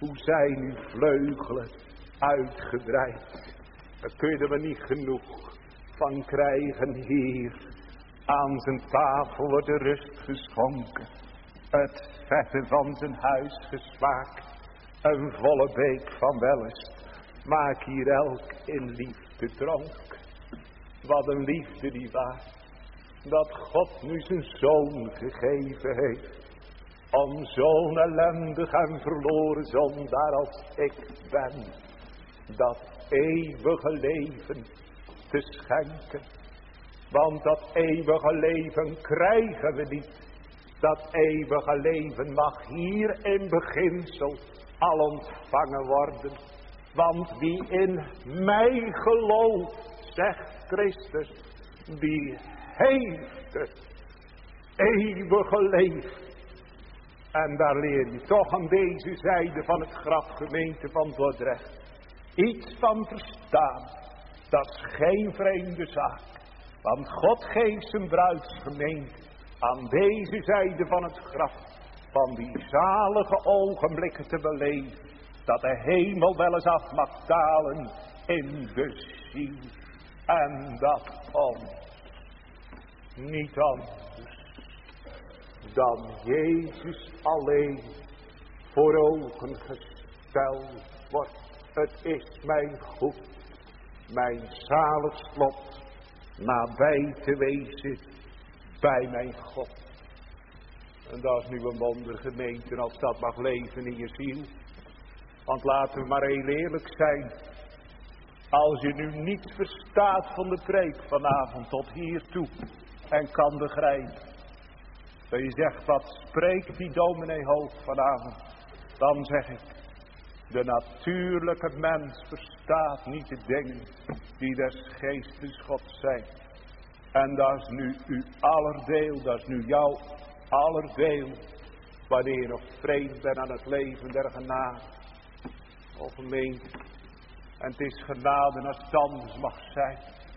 Hoe zijn uw vleugelen uitgebreid. Daar kunnen we niet genoeg van krijgen, Heer. Aan zijn tafel wordt de rust geschonken. Het vette van zijn huis gesmaakt. Een volle beek van wellust. Maak hier elk in liefde dronk. Wat een liefde die waar. Dat God nu zijn zoon gegeven heeft. Om zo'n ellendig en verloren zondaar als ik ben. Dat eeuwige leven te schenken. Want dat eeuwige leven krijgen we niet. Dat eeuwige leven mag hier in beginsel al ontvangen worden. Want wie in mij gelooft, zegt Christus, die heeft het eeuwige leven. En daar leer je toch aan deze zijde van het graf, gemeente van Dordrecht, iets van verstaan. Dat is geen vreemde zaak. Want God geeft zijn bruidsgemeente aan deze zijde van het graf, van die zalige ogenblikken te beleven, dat de hemel wel eens af mag dalen in de ziel. En dat ons niet anders dan Jezus alleen voor ogen gesteld wordt. Het is mijn goed, mijn zalig slot, nabij te wezen bij mijn God. En dat is nu een wonder, gemeente, als dat mag leven in je ziel. Want laten we maar heel eerlijk zijn. Als je nu niet verstaat van de preek vanavond tot hiertoe en kan begrijpen. Dat je zegt, wat spreekt die dominee Hoog vanavond? Dan zeg ik, de natuurlijke mens verstaat niet de dingen die des geestes God zijn. En dat is nu uw allerdeel, dat is nu jouw allerdeel. Wanneer je nog vreemd bent aan het leven der genade. Of gemeente. En het is genade als het anders mag zijn.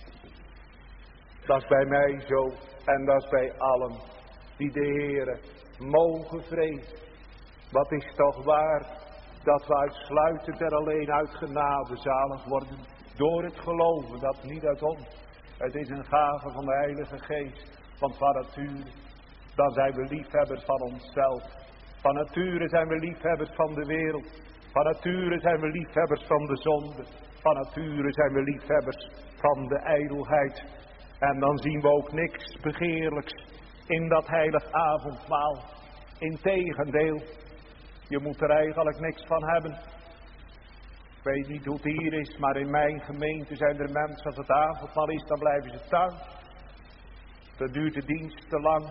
Dat is bij mij zo. En dat is bij allen die de Heere mogen vrezen. Wat is toch waar dat we uitsluitend en alleen uit genade zalig worden. Door het geloven, dat niet uit ons. Het is een gave van de Heilige Geest. Want van nature, dan zijn we liefhebbers van onszelf. Van nature zijn we liefhebbers van de wereld. Van nature zijn we liefhebbers van de zonde. Van nature zijn we liefhebbers van de ijdelheid. En dan zien we ook niks begeerlijks in dat heilig avondmaal. Integendeel, je moet er eigenlijk niks van hebben. Ik weet niet hoe het hier is, maar in mijn gemeente zijn er mensen, als het avondmaal is, dan blijven ze thuis. Dan duurt de dienst te lang.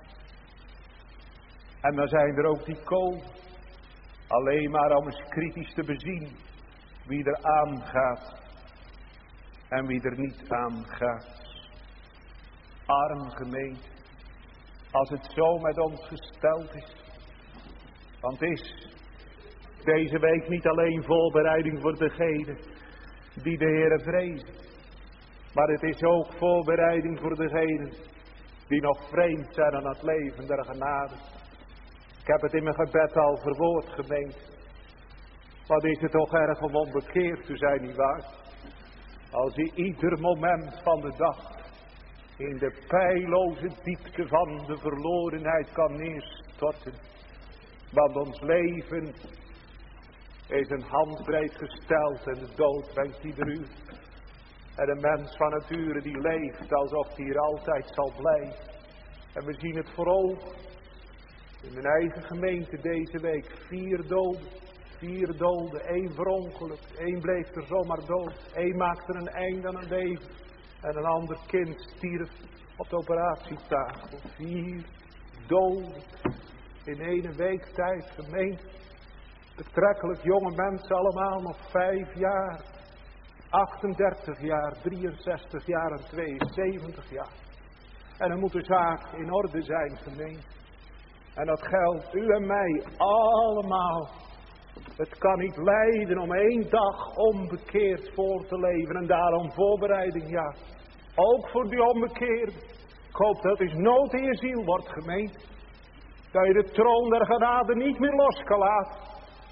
En dan zijn er ook die komen. Alleen maar om eens kritisch te bezien wie er aangaat en wie er niet aangaat. Arm gemeente, als het zo met ons gesteld is. Want het is deze week niet alleen voorbereiding voor degenen die de Heere vrezen. Maar het is ook voorbereiding voor degenen die nog vreemd zijn aan het leven der genade. Ik heb het in mijn gebed al verwoord, gemeente. Wat is het toch erg om onbekeerd te zijn, nietwaar? Als je ieder moment van de dag in de peilloze diepte van de verlorenheid kan neerstorten. Want ons leven is een handbreed gesteld en de dood brengt ieder uur. En een mens van nature die leeft alsof hij hier altijd zal blijven. En we zien het voor ogen. In mijn eigen gemeente deze week 4 doden. 4 doden, 1 verongelukt, 1 bleef er zomaar dood. 1 maakte een einde aan een leven. En een ander kind stierf op de operatietafel. 4 doden in 1 week tijd, gemeente. Betrekkelijk jonge mensen allemaal nog 5 jaar. 38 jaar, 63 jaar en 72 jaar. En dan moet de zaak in orde zijn, gemeente. En dat geldt u en mij allemaal. Het kan niet lijden om 1 dag onbekeerd voor te leven. En daarom voorbereiding, ja. Ook voor die onbekeerde. Ik hoop dat het nood in je ziel wordt, gemeente. Dat je de troon der genade niet meer los kan laten.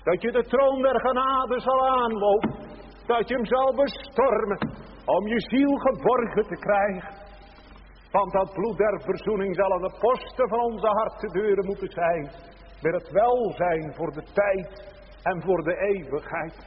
Dat je de troon der genade zal aanlopen. Dat je hem zal bestormen. Om je ziel geborgen te krijgen. Want dat bloed der verzoening zal aan de posten van onze hartendeuren moeten zijn. Met het welzijn voor de tijd en voor de eeuwigheid.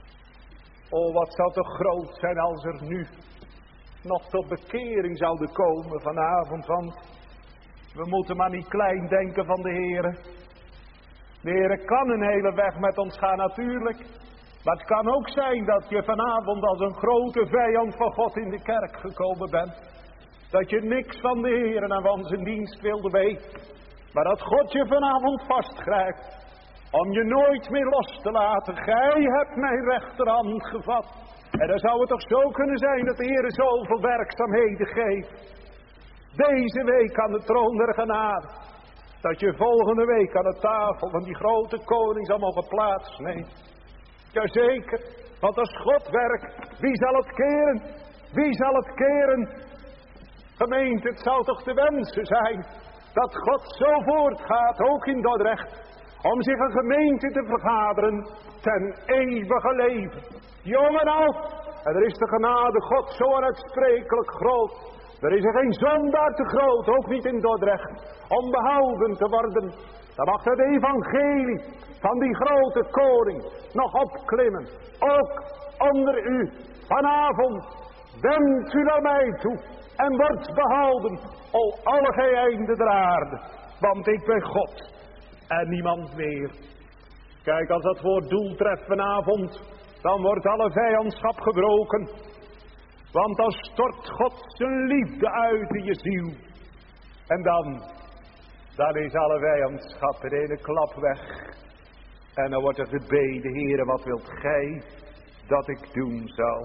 O, wat zou toch groot zijn als er nu nog tot bekering zouden komen vanavond. Want we moeten maar niet klein denken van de Heere. De Heere kan een hele weg met ons gaan natuurlijk. Maar het kan ook zijn dat je vanavond als een grote vijand van God in de kerk gekomen bent. Dat je niks van de Heere en van zijn dienst wilde weten. Maar dat God je vanavond vastgrijpt. Om je nooit meer los te laten. Gij hebt mijn rechterhand gevat. En dan zou het toch zo kunnen zijn dat de Heere zoveel werkzaamheden geeft. Deze week aan de troon der genade. Dat je volgende week aan de tafel van die grote koning zal mogen plaatsnemen. Jazeker, want als God werkt, wie zal het keren? Wie zal het keren? Gemeente, het zou toch te wensen zijn dat God zo voortgaat, ook in Dordrecht, om zich een gemeente te vergaderen ten eeuwige leven. Jong en oud, en er is de genade God zo onuitsprekelijk groot. Er is er geen zondaar te groot, ook niet in Dordrecht, om behouden te worden. Dan mag het evangelie van die grote koning nog opklimmen. Ook onder u vanavond. Wendt u naar mij toe en wordt behouden, o alle gij einden der aarde. Want ik ben God en niemand meer. Kijk, als dat woord doel treft vanavond, dan wordt alle vijandschap gebroken. Want dan stort God zijn liefde uit in je ziel. En dan is alle vijandschap in ene klap weg. En dan wordt er gebeden, Heere, wat wilt gij dat ik doen zal?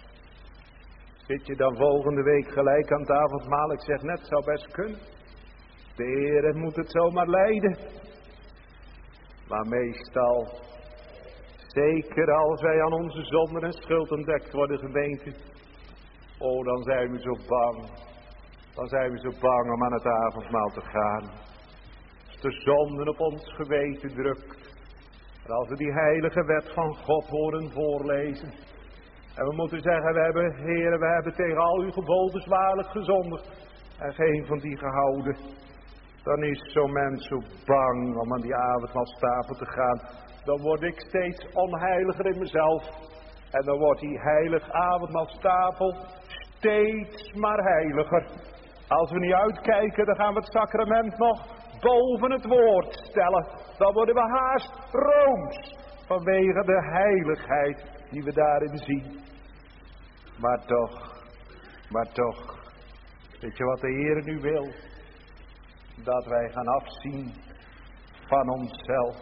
Zit je dan volgende week gelijk aan het avondmaal? Ik zeg net, zou best kunnen. De Heere moet het zomaar leiden. Maar meestal, zeker als wij aan onze zonden en schuld ontdekt worden, gemeente. Oh, dan zijn we zo bang. Dan zijn we zo bang om aan het avondmaal te gaan. Als de zonden op ons geweten drukt. En als we die heilige wet van God horen voorlezen. En we moeten zeggen, Heere, we hebben tegen al uw geboden zwaarlijk gezondigd. En geen van die gehouden. Dan is zo'n mens zo bang om aan die avondmaalstafel te gaan. Dan word ik steeds onheiliger in mezelf. En dan wordt die heilige avondmaalstafel steeds maar heiliger. Als we niet uitkijken, dan gaan we het sacrament nog boven het woord stellen. Dan worden we haast rooms. Vanwege de heiligheid die we daarin zien. Maar toch. Weet je wat de Heer nu wil? Dat wij gaan afzien van onszelf.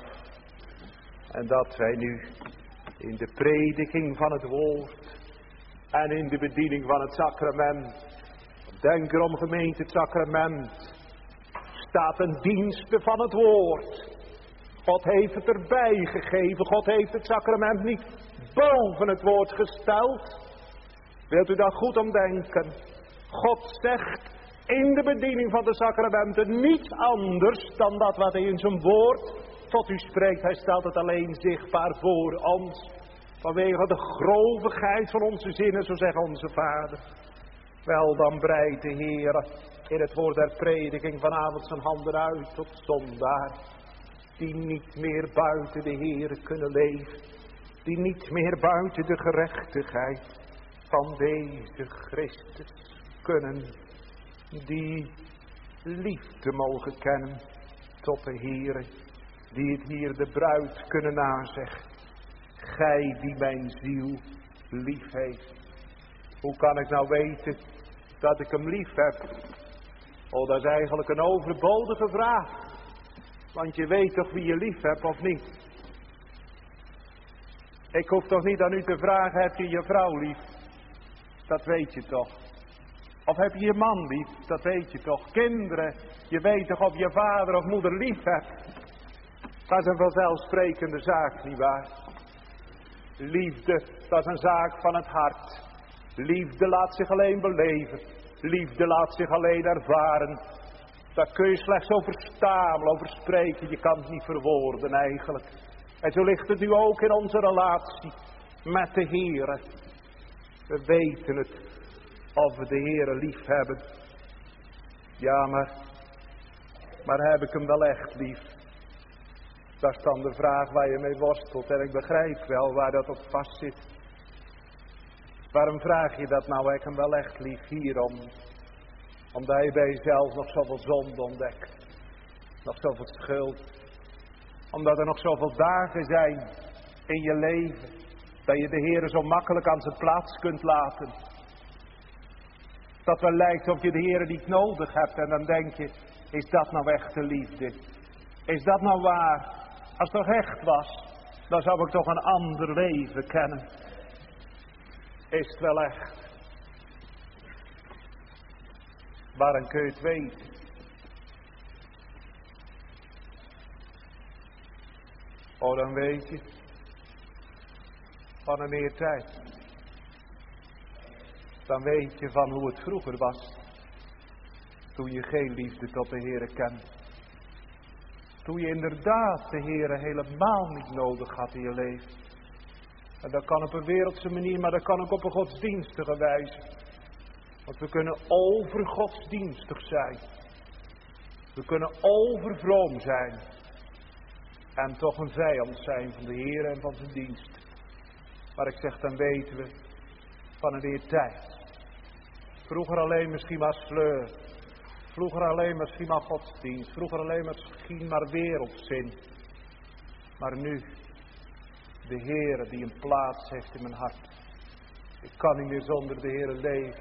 En dat wij nu in de prediking van het woord en in de bediening van het sacrament. Denk erom, gemeente, het sacrament staat een dienste van het woord. God heeft het erbij gegeven. God heeft het sacrament niet boven het woord gesteld. Wilt u daar goed om denken? God zegt in de bediening van de sacramenten niets anders dan dat wat hij in zijn woord tot u spreekt. Hij stelt het alleen zichtbaar voor ons. Vanwege de grovigheid van onze zinnen, zo zegt onze Vader. Wel, dan breidt de Heer in het woord der prediking vanavond zijn handen uit tot zondaar. Die niet meer buiten de Heer kunnen leven. Die niet meer buiten de gerechtigheid van deze Christus kunnen. Die liefde mogen kennen tot de Heer. Die het hier de bruid kunnen nazeggen. Gij die mijn ziel lief heeft. Hoe kan ik nou weten dat ik hem lief heb? Oh, dat is eigenlijk een overbodige vraag. Want je weet toch wie je lief hebt of niet? Ik hoef toch niet aan u te vragen, heb je je vrouw lief? Dat weet je toch. Of heb je je man lief? Dat weet je toch. Kinderen, je weet toch of je vader of moeder lief hebt? Dat is een vanzelfsprekende zaak, nietwaar? Liefde, dat is een zaak van het hart. Liefde laat zich alleen beleven. Liefde laat zich alleen ervaren. Daar kun je slechts over stamelen, over spreken. Je kan het niet verwoorden eigenlijk. En zo ligt het nu ook in onze relatie met de Heere. We weten het, of we de Heere lief hebben. Ja, maar heb ik hem wel echt lief? Dat is dan de vraag waar je mee worstelt. En ik begrijp wel waar dat op vast zit. Waarom vraag je dat nou? Heb ik hem wel echt lief? Hierom. Omdat je bij jezelf nog zoveel zonde ontdekt. Nog zoveel schuld. Omdat er nog zoveel dagen zijn in je leven. Dat je de Heere zo makkelijk aan zijn plaats kunt laten. Dat wel lijkt of je de Heere niet nodig hebt. En dan denk je, is dat nou echte liefde? Is dat nou waar? Als het toch echt was, dan zou ik toch een ander leven kennen. Is het wel echt? Waarom kun je het weten? Oh, dan weet je. Van een eertijd. Dan weet je van hoe het vroeger was. Toen je geen liefde tot de Heere kende. Toen je inderdaad de Heere helemaal niet nodig had in je leven. En dat kan op een wereldse manier, maar dat kan ook op een godsdienstige wijze. Want we kunnen overgodsdienstig zijn. We kunnen overvroom zijn. En toch een vijand zijn van de Heere en van zijn dienst. Maar ik zeg, dan weten we van een eertijd. Vroeger alleen misschien maar sleur. Vroeger alleen misschien maar godsdienst. Vroeger alleen misschien maar wereldzin. Maar nu, de Heere die een plaats heeft in mijn hart. Ik kan niet meer zonder de Heere leven.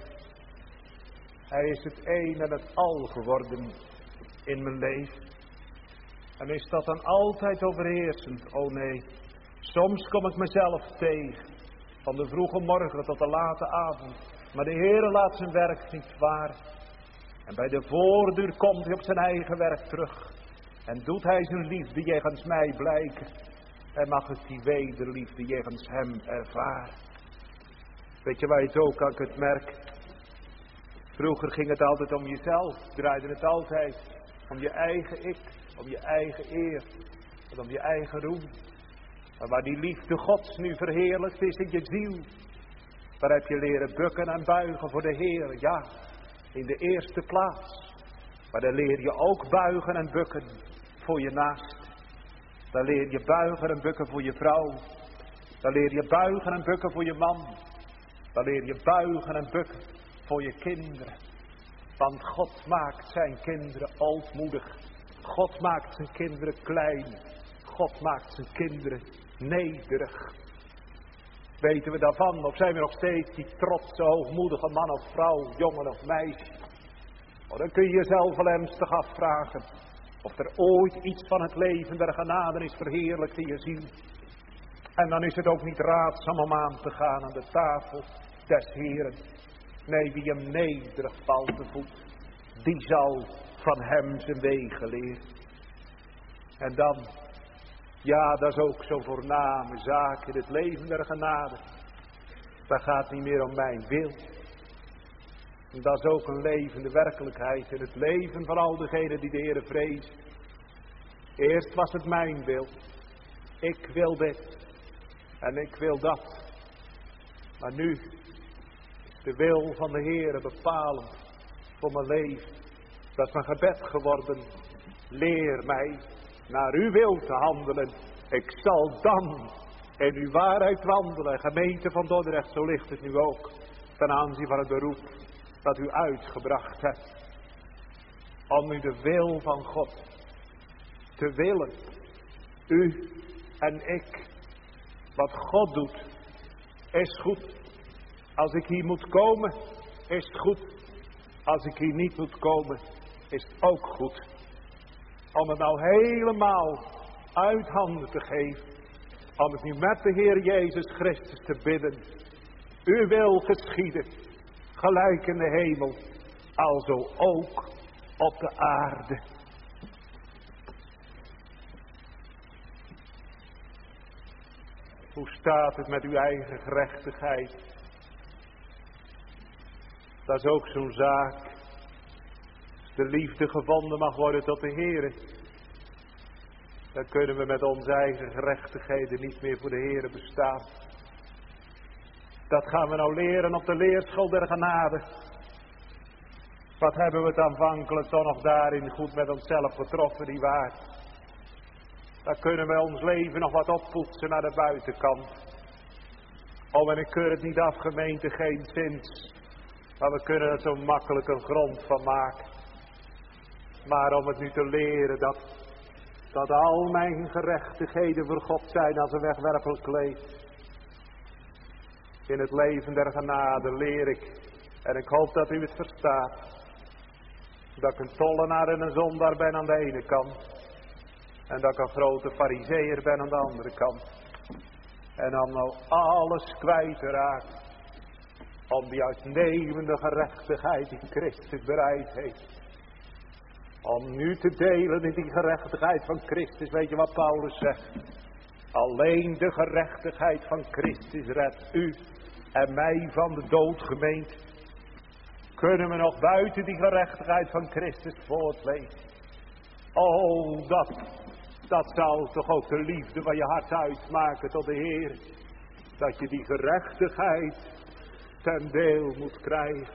Hij is het een en het al geworden in mijn leven. En is dat dan altijd overheersend? Oh nee, soms kom ik mezelf tegen. Van de vroege morgen tot de late avond. Maar de Heere laat zijn werk niet varen. En bij de voordeur komt hij op zijn eigen werk terug. En doet hij zijn liefde jegens mij blijken. En mag ik die wederliefde jegens hem ervaren. Weet je waar je het ook aan kunt merken? Vroeger ging het altijd om jezelf. Draaide het altijd om je eigen ik. Om je eigen eer. En om je eigen roem. Maar waar die liefde Gods nu verheerlijkt is in je ziel. Daar heb je leren bukken en buigen voor de Heer. Ja, in de eerste plaats. Maar dan leer je ook buigen en bukken voor je naast. Dan leer je buigen en bukken voor je vrouw. Dan leer je buigen en bukken voor je man. Dan leer je buigen en bukken voor je kinderen. Want God maakt zijn kinderen ootmoedig. God maakt zijn kinderen klein. God maakt zijn kinderen nederig. Weten we daarvan? Of zijn we nog steeds die trotse, hoogmoedige man of vrouw, jongen of meisje? Oh, dan kun je jezelf wel ernstig afvragen. Of er ooit iets van het leven der genade is verheerlijkt in je ziel. En dan is het ook niet raadzaam om aan te gaan aan de tafel des Heeren. Nee, wie hem nederig valt te voet, die zal van hem zijn wegen leren. En dan, ja, dat is ook zo'n voorname zaak in het leven der genade. Dat gaat niet meer om mijn wil. En dat is ook een levende werkelijkheid in het leven van al degenen die de Heere vrezen. Eerst was het mijn wil. Ik wil dit. En ik wil dat. Maar nu is de wil van de Heere bepalend voor mijn leven. Dat is mijn gebed geworden. Leer mij naar uw wil te handelen. Ik zal dan in uw waarheid wandelen. Gemeente van Dordrecht, zo ligt het nu ook. Ten aanzien van het beroep dat u uitgebracht hebt. Om u de wil van God te willen. U en ik. Wat God doet, is goed. Als ik hier moet komen, is het goed. Als ik hier niet moet komen, is het ook goed. Om het nou helemaal uit handen te geven. Om het nu met de Heer Jezus Christus te bidden. Uw wil geschieden. Gelijk in de hemel. Alzo ook op de aarde. Hoe staat het met uw eigen gerechtigheid? Dat is ook zo'n zaak. De liefde gevonden mag worden tot de Heere. dan kunnen we met onze eigen gerechtigheden niet meer voor de Heere bestaan. Dat gaan we nou leren op de leerschool der genade. Wat hebben we het aanvankelijk toch nog daarin goed met onszelf getroffen, nietwaar? Dan kunnen we ons leven nog wat oppoetsen naar de buitenkant. Oh, en ik keur het niet af, gemeente, geen zins. Maar we kunnen er zo makkelijk een grond van maken. Maar om het nu te leren dat al mijn gerechtigheden voor God zijn als een wegwerpelijk kleed. In het leven der genade leer ik, en ik hoop dat u het verstaat, dat ik een tollenaar en een zondaar ben aan de ene kant. En dat ik een grote farizeeër ben aan de andere kant. En dan nou alles kwijt te raken. Om die uitnemende gerechtigheid die Christus bereid heeft. Om nu te delen in die gerechtigheid van Christus. Weet je wat Paulus zegt? Alleen de gerechtigheid van Christus redt u en mij van de dood, gemeente. Kunnen we nog buiten die gerechtigheid van Christus voortleven? Oh, dat zou toch ook de liefde van je hart uitmaken tot de Heer. Dat je die gerechtigheid ten deel moet krijgen.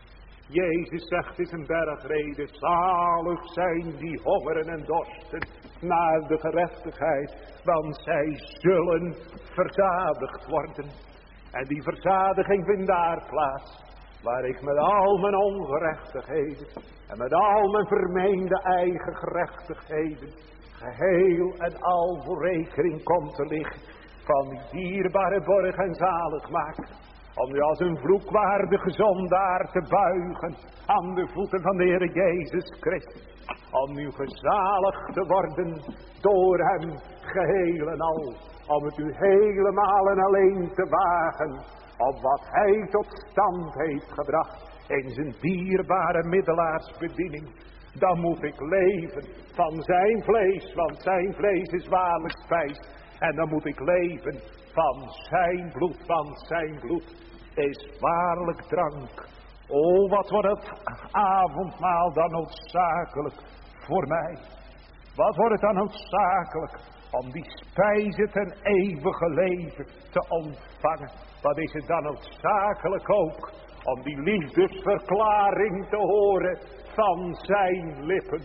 Jezus zegt in zijn bergrede, zalig zijn die hongeren en dorsten naar de gerechtigheid, want zij zullen verzadigd worden. En die verzadiging vindt daar plaats, waar ik met al mijn ongerechtigheden en met al mijn vermeende eigen gerechtigheden geheel en al voor rekening komt te liggen van die dierbare borg en zaligmaker. Om u als een vloekwaardige zondaar te buigen aan de voeten van de Heer Jezus Christus. Om u gezaligd te worden door hem geheel en al. Om het u helemaal en alleen te wagen op wat hij tot stand heeft gebracht in zijn dierbare middelaarsbediening. Dan moet ik leven van zijn vlees, want zijn vlees is waarlijk spijs. En dan moet ik leven van zijn bloed, want zijn bloed is waarlijk drank. O, wat wordt het avondmaal dan noodzakelijk voor mij. Wat wordt het dan noodzakelijk om die spijze ten eeuwige leven te ontvangen. Wat is het dan noodzakelijk ook om die liefdesverklaring te horen van zijn lippen.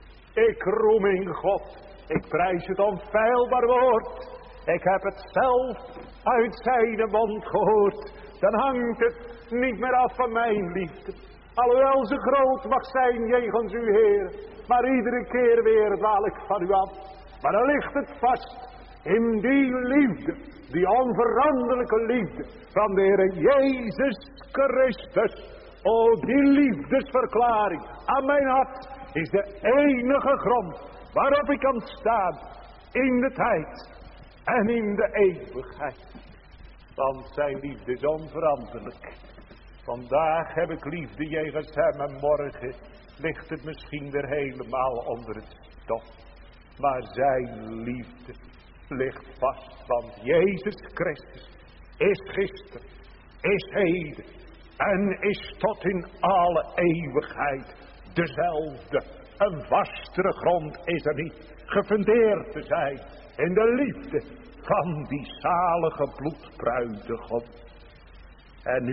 Ik roem in God, ik prijs het onfeilbaar woord. Ik heb het zelf uit zijn mond gehoord. Dan hangt het niet meer af van mijn liefde. Alhoewel ze groot mag zijn jegens u, Heer. Maar iedere keer weer dwaal ik van u af. Maar dan ligt het vast in die liefde. Die onveranderlijke liefde van de Heer Jezus Christus. O, die liefdesverklaring aan mijn hart is de enige grond waarop ik kan staan. In de tijd en in de eeuwigheid. Want zijn liefde is onveranderlijk. Vandaag heb ik liefde jegens hem en morgen ligt het misschien weer helemaal onder het stof. Maar zijn liefde ligt vast. Want Jezus Christus is gisteren, is heden en is tot in alle eeuwigheid dezelfde. Een vastere grond is er niet gefundeerd te zijn in de liefde van die zalige bloedbruidegom. En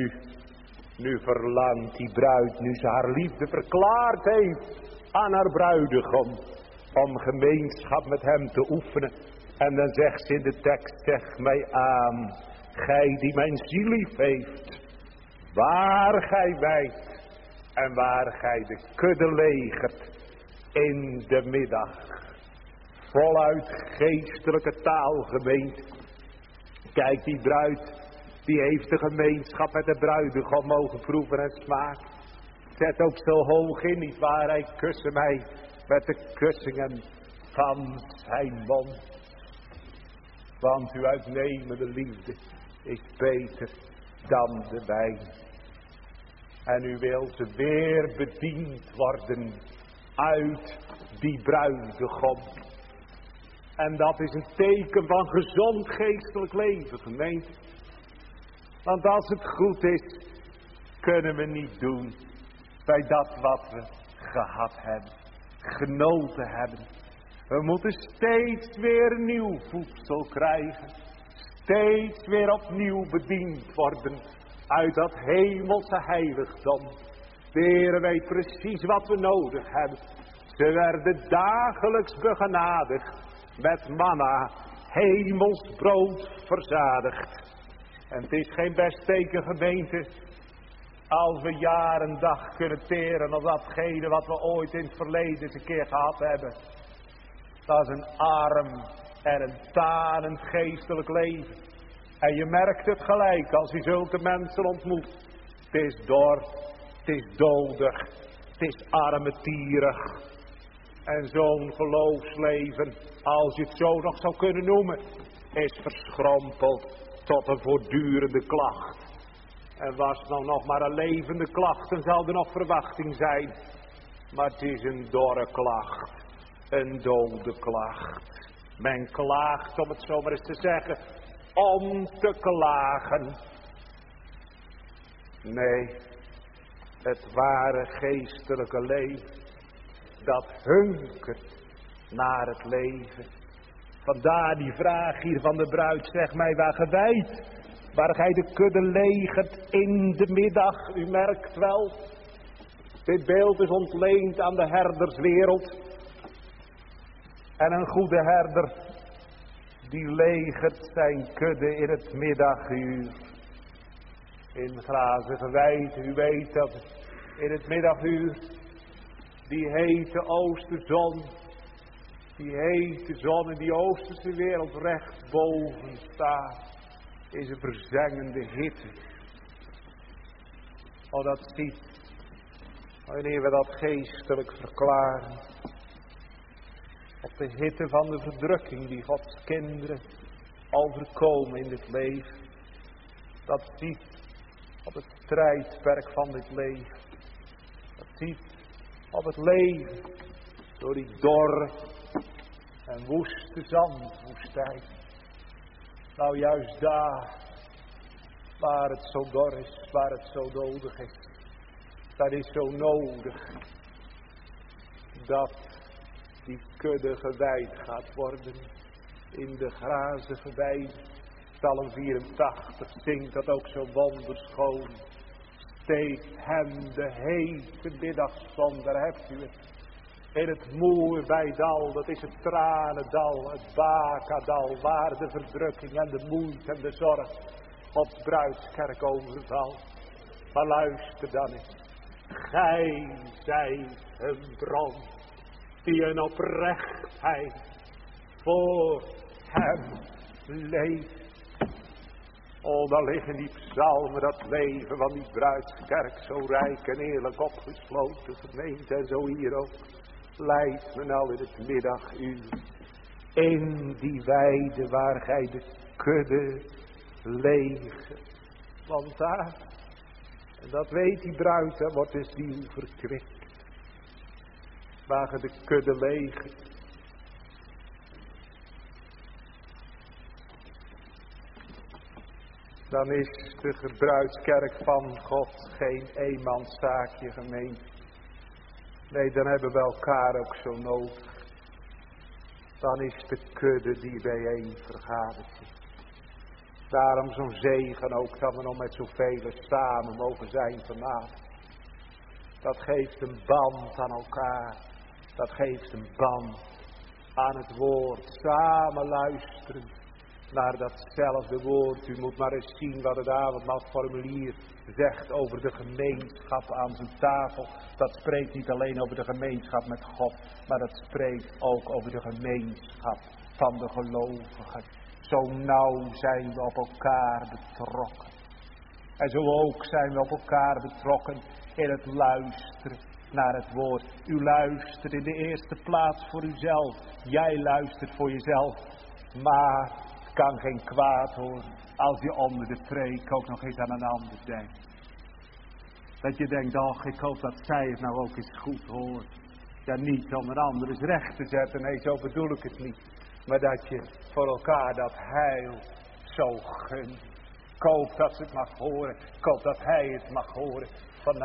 nu verlangt die bruid, nu ze haar liefde verklaard heeft aan haar bruidegom, om gemeenschap met hem te oefenen. En dan zegt ze in de tekst, zeg mij aan, gij die mijn ziel lief heeft, waar gij wijdt en waar gij de kudde legert in de middag. Voluit geestelijke taal, gemeente. Kijk, die bruid, die heeft de gemeenschap met de bruidegom mogen proeven en smaken. Zet ook zo hoog in, niet waar, hij kussen mij met de kussingen van zijn mond. Want uw uitnemende liefde is beter dan de wijn. En u wil ze weer bediend worden uit die bruidegom. En dat is een teken van gezond geestelijk leven, gemeente. Want als het goed is, kunnen we niet doen bij dat wat we gehad hebben, genoten hebben. We moeten steeds weer nieuw voedsel krijgen. Steeds weer opnieuw bediend worden uit dat hemelse heiligdom. De Heer weet precies wat we nodig hebben. Ze werden dagelijks begenadigd met manna, hemels brood verzadigd. En het is geen best teken, gemeente, als we jaar en dag kunnen teren op datgene wat we ooit in het verleden eens een keer gehad hebben. Dat is een arm en een tanend geestelijk leven. En je merkt het gelijk als je zulke mensen ontmoet. Het is dor, het is dodig, het is armetierig. En zo'n geloofsleven, als je het zo nog zou kunnen noemen, is verschrompeld tot een voortdurende klacht. En was het nou nog maar een levende klacht, dan zou er nog verwachting zijn. Maar het is een dorre klacht, een dode klacht. Men klaagt, om het zo maar eens te zeggen, om te klagen. Nee, het ware geestelijke leven, dat hunkert naar het leven. Vandaar die vraag hier van de bruid, zeg mij waar gewijd, waar gij de kudde legert in de middag. U merkt wel, dit beeld is ontleend aan de herderswereld. En een goede herder, die legert zijn kudde in het middaguur. In grazige weiden, u weet dat in het middaguur, die hete oosterzon, die hete zon in die oosterse wereld recht boven staat, is een verzengende hitte. Oh, dat ziet, wanneer we dat geestelijk verklaren, op de hitte van de verdrukking die Gods kinderen overkomen in dit leven. Dat ziet op het strijdperk van dit leven. Dat ziet op het leven door die dorre en woeste zandwoestijn. Nou, juist daar waar het zo dor is, waar het zo nodig is, dat is zo nodig dat die kudde gewijd gaat worden in de grazige weide. Psalm 84 zingt dat ook zo wonderschoon. Steekt hem de hete middagzon, daar hebt u het. In het Moerweidal, dat is het tranendal, het Bakadal, waar de verdrukking en de moeite en de zorg Gods bruidskerk overvalt. Maar luister dan eens. Gij zijt een bron die een oprechtheid voor hem leeft. Oh, dan liggen die psalmen, dat leven van die bruidskerk zo rijk en eerlijk opgesloten, gemeente, en zo hier ook. Leidt me nou in het middaguur in die weide waar gij de kudde leegt. Want daar, en dat weet die bruid, hè, wordt de ziel verkwikt. Waar gij de kudde leegt. Dan is de bruidskerk van God geen eenmanszaakje, gemeente. Nee, dan hebben we elkaar ook zo nodig. Dan is de kudde die bijeen vergadert. Daarom zo'n zegen ook dat we nog met zoveel samen mogen zijn vanavond. Dat geeft een band aan elkaar. Dat geeft een band aan het woord. Samen luisteren naar datzelfde woord. U moet maar eens zien wat het avondmaalformulier zegt over de gemeenschap aan zijn tafel. Dat spreekt niet alleen over de gemeenschap met God, maar dat spreekt ook over de gemeenschap van de gelovigen. Zo nauw zijn we op elkaar betrokken. En zo ook zijn we op elkaar betrokken in het luisteren naar het woord. U luistert in de eerste plaats voor uzelf. Jij luistert voor jezelf. Maar het kan geen kwaad hoor, als je onder de preek ook nog eens aan een ander denkt. Dat je denkt, ach, ik hoop dat zij het nou ook eens goed hoort. Ja, niet om een ander eens recht te zetten, nee, zo bedoel ik het niet. Maar dat je voor elkaar dat heil zo gunt. Ik hoop dat ze het mag horen. Ik hoop dat hij het mag horen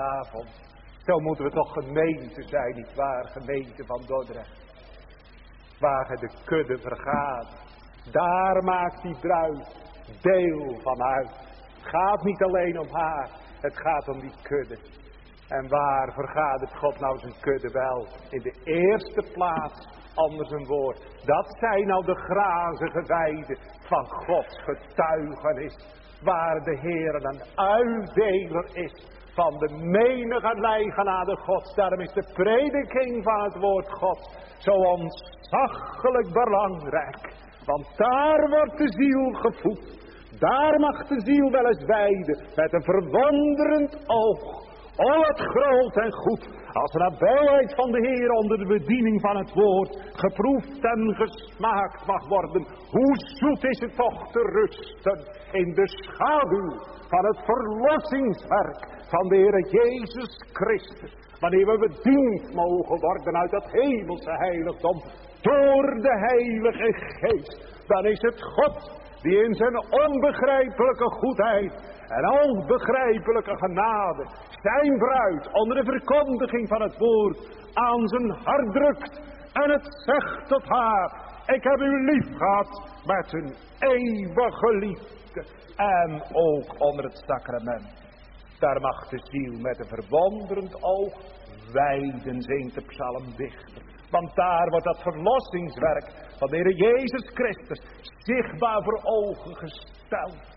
vanavond. Zo moeten we toch gemeente zijn, nietwaar? Gemeente van Dordrecht. waar hij de kudde vergaat. Daar maakt die bruid deel van uit. Het gaat niet alleen om haar, het gaat om die kudde. En waar vergadert God nou zijn kudde wel? In de eerste plaats onder zijn woord. Dat zijn nou de grazige weiden van Gods getuigenis. Waar de Heer een uitdeler is van de menige leigenade Gods. Daarom is de prediking van het woord Gods zo ontzaglijk belangrijk. Want daar wordt de ziel gevoed. Daar mag de ziel wel eens weiden met een verwonderend oog. Al het groot en goed, als de nabijheid van de Heer onder de bediening van het woord geproefd en gesmaakt mag worden. Hoe zoet is het toch te rusten in de schaduw van het verlossingswerk van de Heer Jezus Christus. Wanneer we bediend mogen worden uit dat hemelse heiligdom door de Heilige Geest. Dan is het God die in zijn onbegrijpelijke goedheid en onbegrijpelijke genade zijn bruid onder de verkondiging van het woord aan zijn hart drukt. En het zegt tot haar: ik heb u lief gehad met een eeuwige liefde. En ook onder het sacrament. Daar mag de ziel met een verwonderend oog wijden, zingt de psalmdichter. Want daar wordt dat verlossingswerk van de Heer Jezus Christus zichtbaar voor ogen gesteld.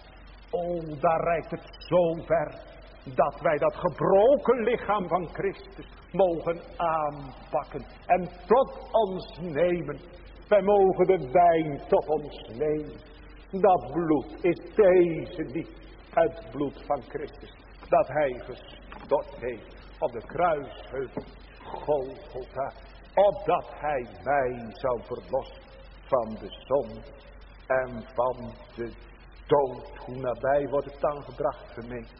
O, daar reikt het zo ver dat wij dat gebroken lichaam van Christus mogen aanpakken en tot ons nemen. Wij mogen de wijn tot ons nemen. Dat bloed is deze niet het bloed van Christus dat hij gestort heeft op de kruisheuvel Golgotha, opdat hij mij zou verlossen van de zonde en van de dood. Hoe nabij wordt het dan gebracht, gemeente?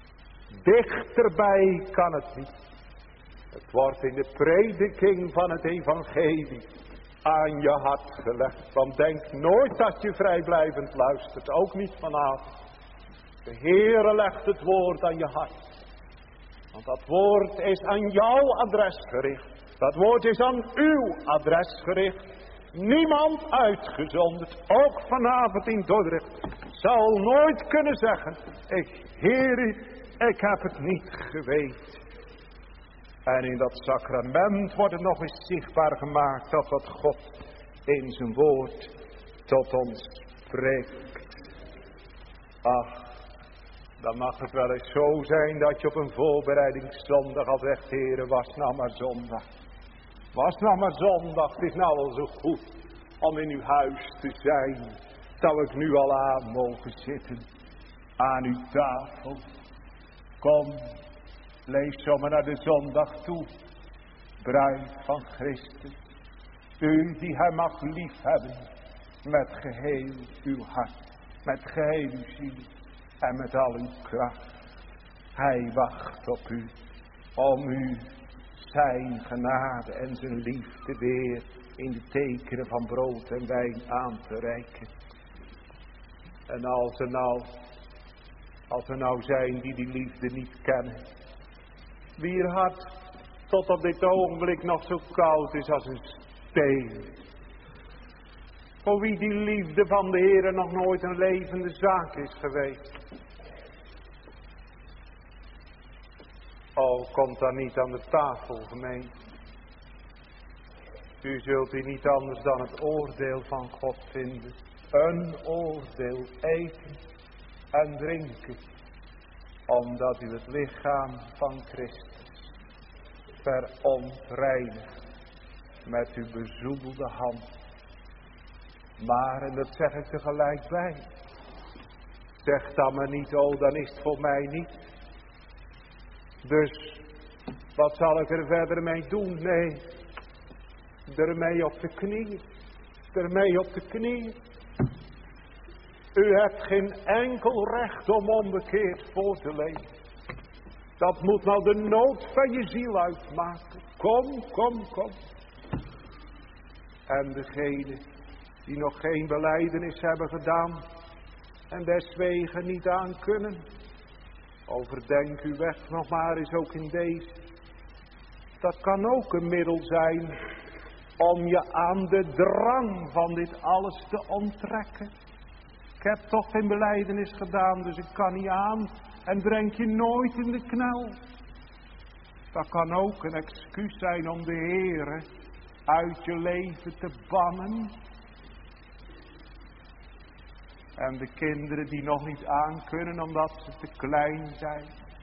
Dichterbij kan het niet. Het wordt in de prediking van het evangelie aan je hart gelegd. Want denk nooit dat je vrijblijvend luistert, ook niet vanavond. De Heere legt het woord aan je hart. Want dat woord is aan jouw adres gericht. Dat woord is aan uw adres gericht. Niemand uitgezonderd, ook vanavond in Dordrecht, zal nooit kunnen zeggen: Heer, ik heb het niet geweten. En in dat sacrament wordt het nog eens zichtbaar gemaakt dat wat God in zijn woord tot ons spreekt. Ach, dan mag het wel eens zo zijn dat je op een voorbereidingszondag al zegt: Heere, was nou maar zondag. Was nou maar zondag, het is nou al zo goed om in uw huis te zijn. Zou ik nu al aan mogen zitten aan uw tafel? Kom, lees zomaar naar de zondag toe. Bruid van Christus, u die hem mag liefhebben met geheel uw hart, met geheel uw ziel en met al uw kracht. Hij wacht op u om u zijn genade en zijn liefde weer in de tekenen van brood en wijn aan te reiken. En als er nou zijn die die liefde niet kennen, wier hart tot op dit ogenblik nog zo koud is als een steen, voor wie die liefde van de Heere nog nooit een levende zaak is geweest. Oh, komt dan niet aan de tafel, gemeente. U zult hier niet anders dan het oordeel van God vinden. Een oordeel, eten en drinken. Omdat u het lichaam van Christus verontreinigt met uw bezoedelde hand. Maar, en dat zeg ik tegelijk bij, zeg dan maar niet: oh, dan is het voor mij niet. Dus, wat zal ik er verder mee doen? Nee, ermee op de knieën. Ermee op de knieën. U hebt geen enkel recht om onbekeerd voor te leven. Dat moet nou de nood van je ziel uitmaken. Kom, kom, kom. En degenen die nog geen belijdenis hebben gedaan en deswege niet aan kunnen, overdenk uw weg nog maar eens ook in deze. Dat kan ook een middel zijn om je aan de drang van dit alles te onttrekken. Ik heb toch geen belijdenis gedaan, dus ik kan niet aan en breng je nooit in de knel. Dat kan ook een excuus zijn om de Heere uit je leven te bannen. En de kinderen die nog niet aankunnen omdat ze te klein zijn.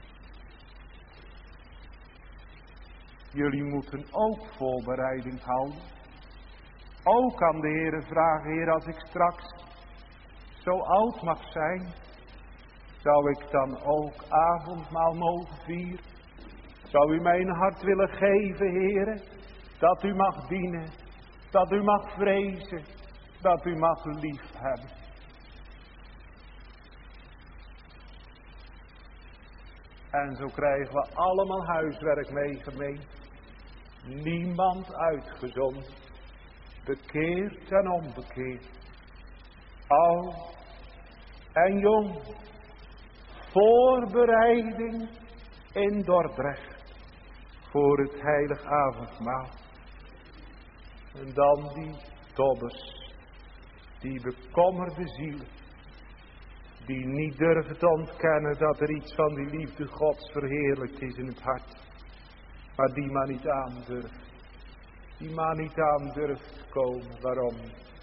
Jullie moeten ook voorbereiding houden. Ook aan de Heere vragen, Heer, als ik straks zo oud mag zijn, zou ik dan ook avondmaal mogen vieren? Zou u mij een hart willen geven, Heere, dat u mag dienen, dat u mag vrezen, dat u mag liefhebben? En zo krijgen we allemaal huiswerk mee, gemeente. Niemand uitgezonderd, bekeerd en onbekeerd, oud en jong, voorbereiding in Dordrecht voor het heilig avondmaal. En dan die tobbers, die bekommerde zielen, die niet durven te ontkennen dat er iets van die liefde Gods verheerlijkt is in het hart. Maar die maar niet aandurft. Die maar niet aandurft komen. Waarom?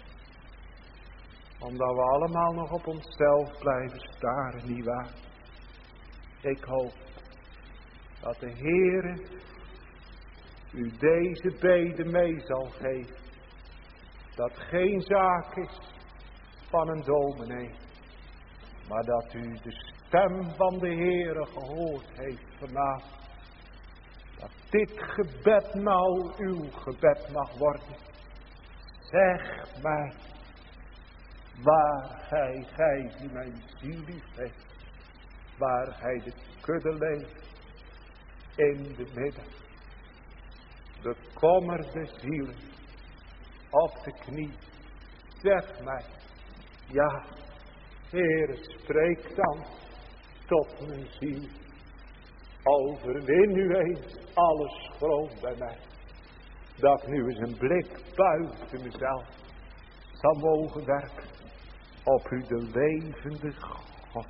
Omdat we allemaal nog op onszelf blijven staren, nietwaar? Ik hoop dat de Heere u deze bede mee zal geven. Dat geen zaak is van een dominee. Maar dat u de stem van de Heere gehoord heeft vanavond. Dat dit gebed nou uw gebed mag worden. Zeg mij, waar gij die mijn ziel lief heeft, waar gij de kudde leeft, in de midden. Bekommerde zielen, op de knie, zeg mij, ja, Heere, spreek dan tot mijn ziel. Overwin nu eens alles groot bij mij. Dat ik nu eens een blik buiten mezelf zal mogen werpen op u de levende God.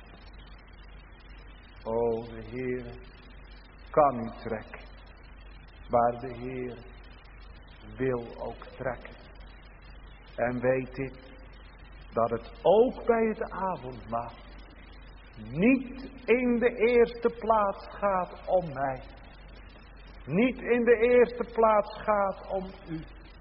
O, de Heere kan u trekken, waar de Heer wil ook trekken. En weet dit, dat het ook bij het avondmaal niet in de eerste plaats gaat om mij. Niet in de eerste plaats gaat om u.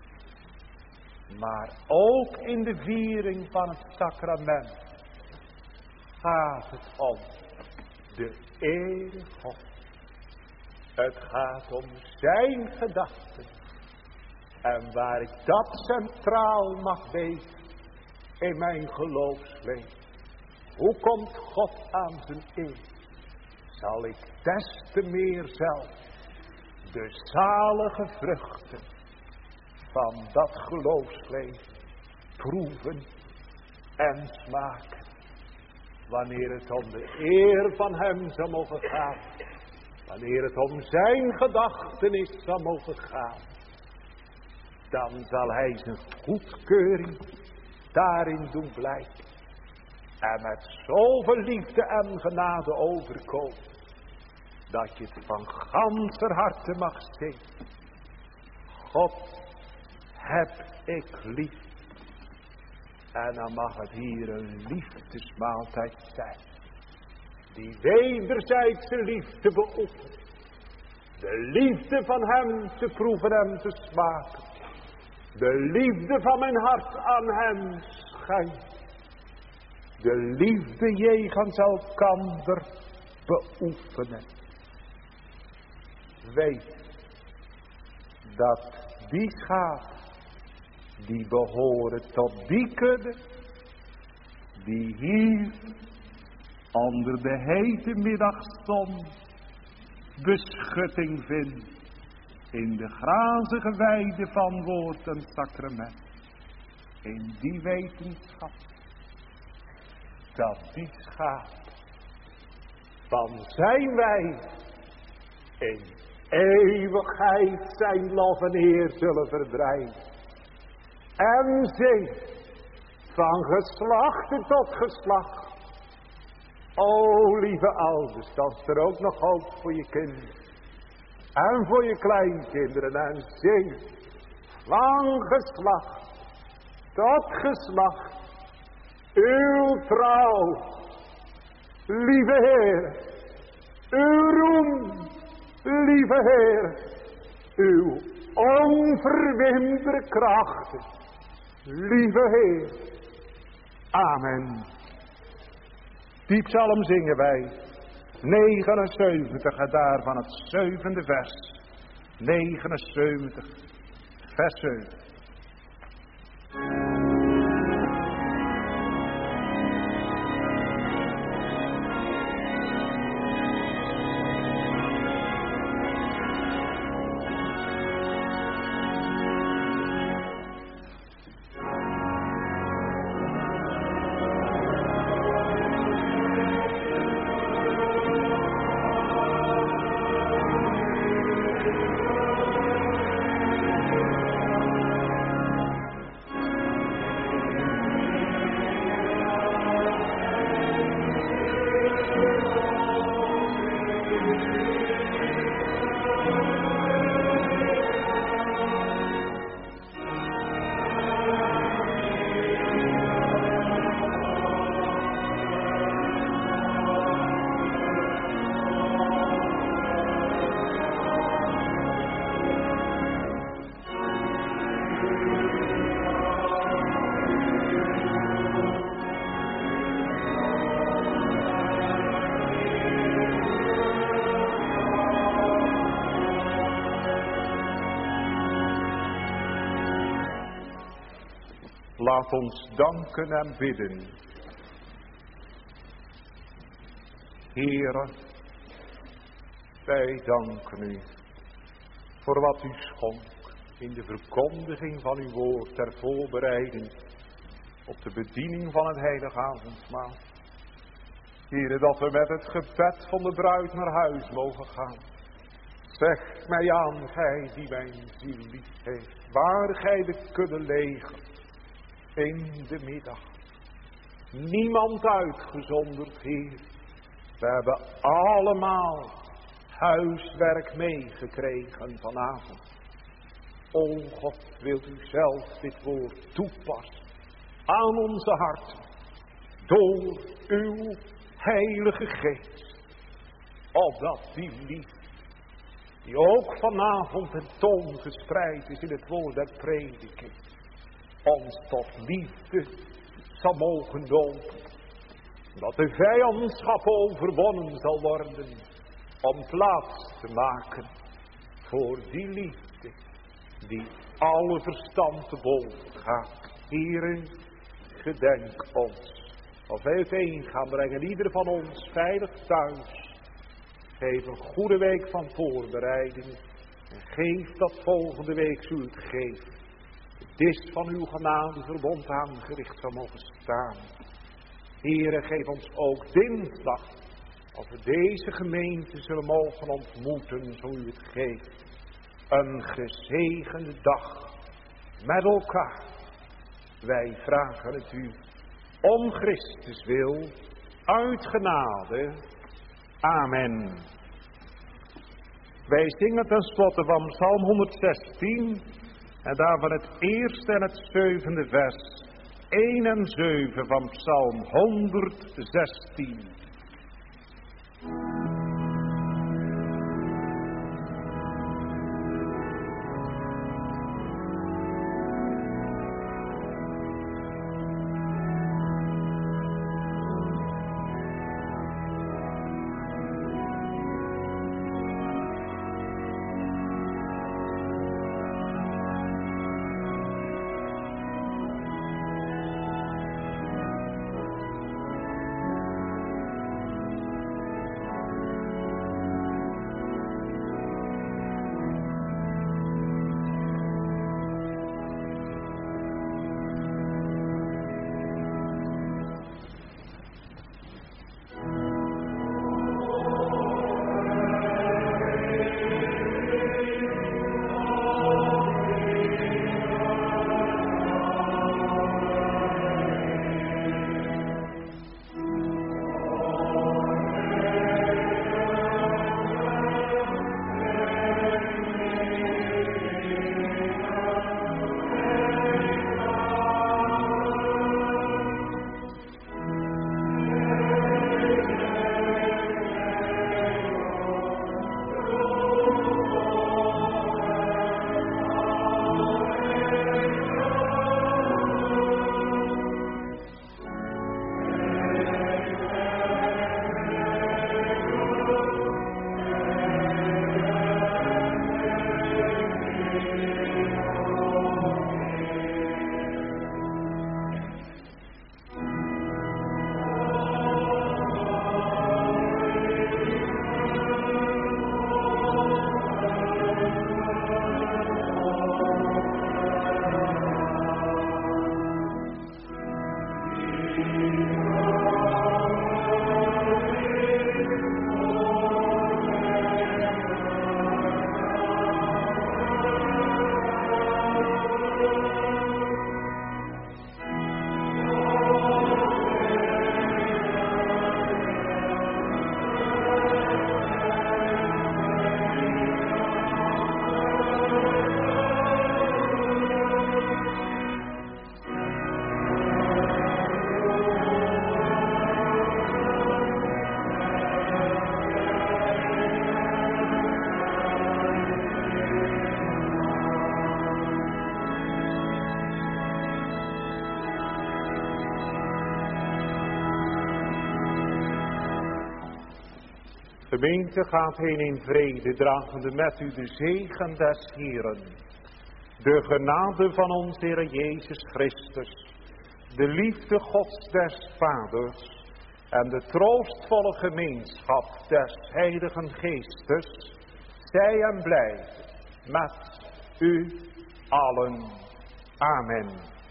Maar ook in de viering van het sacrament gaat het om de Heere God. Het gaat om zijn gedachten. En waar ik dat centraal mag weten in mijn geloofsleven. Hoe komt God aan zijn eer? Zal ik des te meer zelf de zalige vruchten van dat geloofsleven proeven en smaken. Wanneer het om de eer van hem zal mogen gaan. Wanneer het om zijn gedachtenis zal mogen gaan. Dan zal hij zijn goedkeuring daarin doen blijken. En met zoveel liefde en genade overkomen. Dat je het van ganser harte mag zingen. God heb ik lief. En dan mag het hier een liefdesmaaltijd zijn. Die wederzijdse liefde beoefent. De liefde van hem te proeven en te smaken. De liefde van mijn hart aan hem schijnt. De liefde jegens elkander beoefenen. Weet dat die schapen die behoren tot die kudde die hier onder de hete middagzon beschutting vindt in de grazige weide van woord en sacrament. In die wetenschap dat die schaap van zijn weide in eeuwigheid zijn lof en eer zullen verdrijven. en zing van geslacht tot geslacht. O lieve ouders, dan is er ook nog hoop voor je kinderen. En voor je kleinkinderen. En zing van geslacht tot geslacht. Uw trouw, lieve Heer. Uw roem, lieve Heer. Uw onverwindbare krachten, lieve Heer. Amen. Die psalm zingen wij. 79 en daarvan het 7e vers. 79, vers 7. Laat ons danken en bidden. Heere, wij danken u voor wat u schonk in de verkondiging van uw woord ter voorbereiding op de bediening van het heilige avondmaal. Heere, dat we met het gebed van de bruid naar huis mogen gaan. Zeg mij aan, gij die mijn ziel lief heeft, waar gij de kudde leger in de middag. Niemand uitgezonderd, Heer. We hebben allemaal huiswerk meegekregen vanavond. O God, wilt u zelf dit woord toepassen aan onze harten. Door uw heilige geest. Opdat die liefde, die ook vanavond tentoongespreid is in het woord der prediking, ons tot liefde zal mogen dopen. Dat de vijandschap overwonnen zal worden, om plaats te maken voor die liefde die alle verstand te boven gaat. Heere, gedenk ons. Als wij uiteen gaan brengen, ieder van ons veilig thuis. Geef een goede week van voorbereiding. En geef dat volgende week, zo u het geeft, dis van uw genadeverbond aangericht zal mogen staan. Heere, geef ons ook dinsdag, als we deze gemeente zullen mogen ontmoeten, zo u het geeft, een gezegende dag met elkaar. Wij vragen het u om Christus wil, uit genade. Amen. Wij zingen ten slotte van Psalm 116 en daarvan het eerste en het 7e vers. 1 en 7 van Psalm 116. Gemeente gaat heen in vrede, dragende met u de zegen des Heeren. De genade van ons Heer Jezus Christus, de liefde Gods des Vaders en de troostvolle gemeenschap des Heiligen Geestes, zij en blijft met u allen. Amen.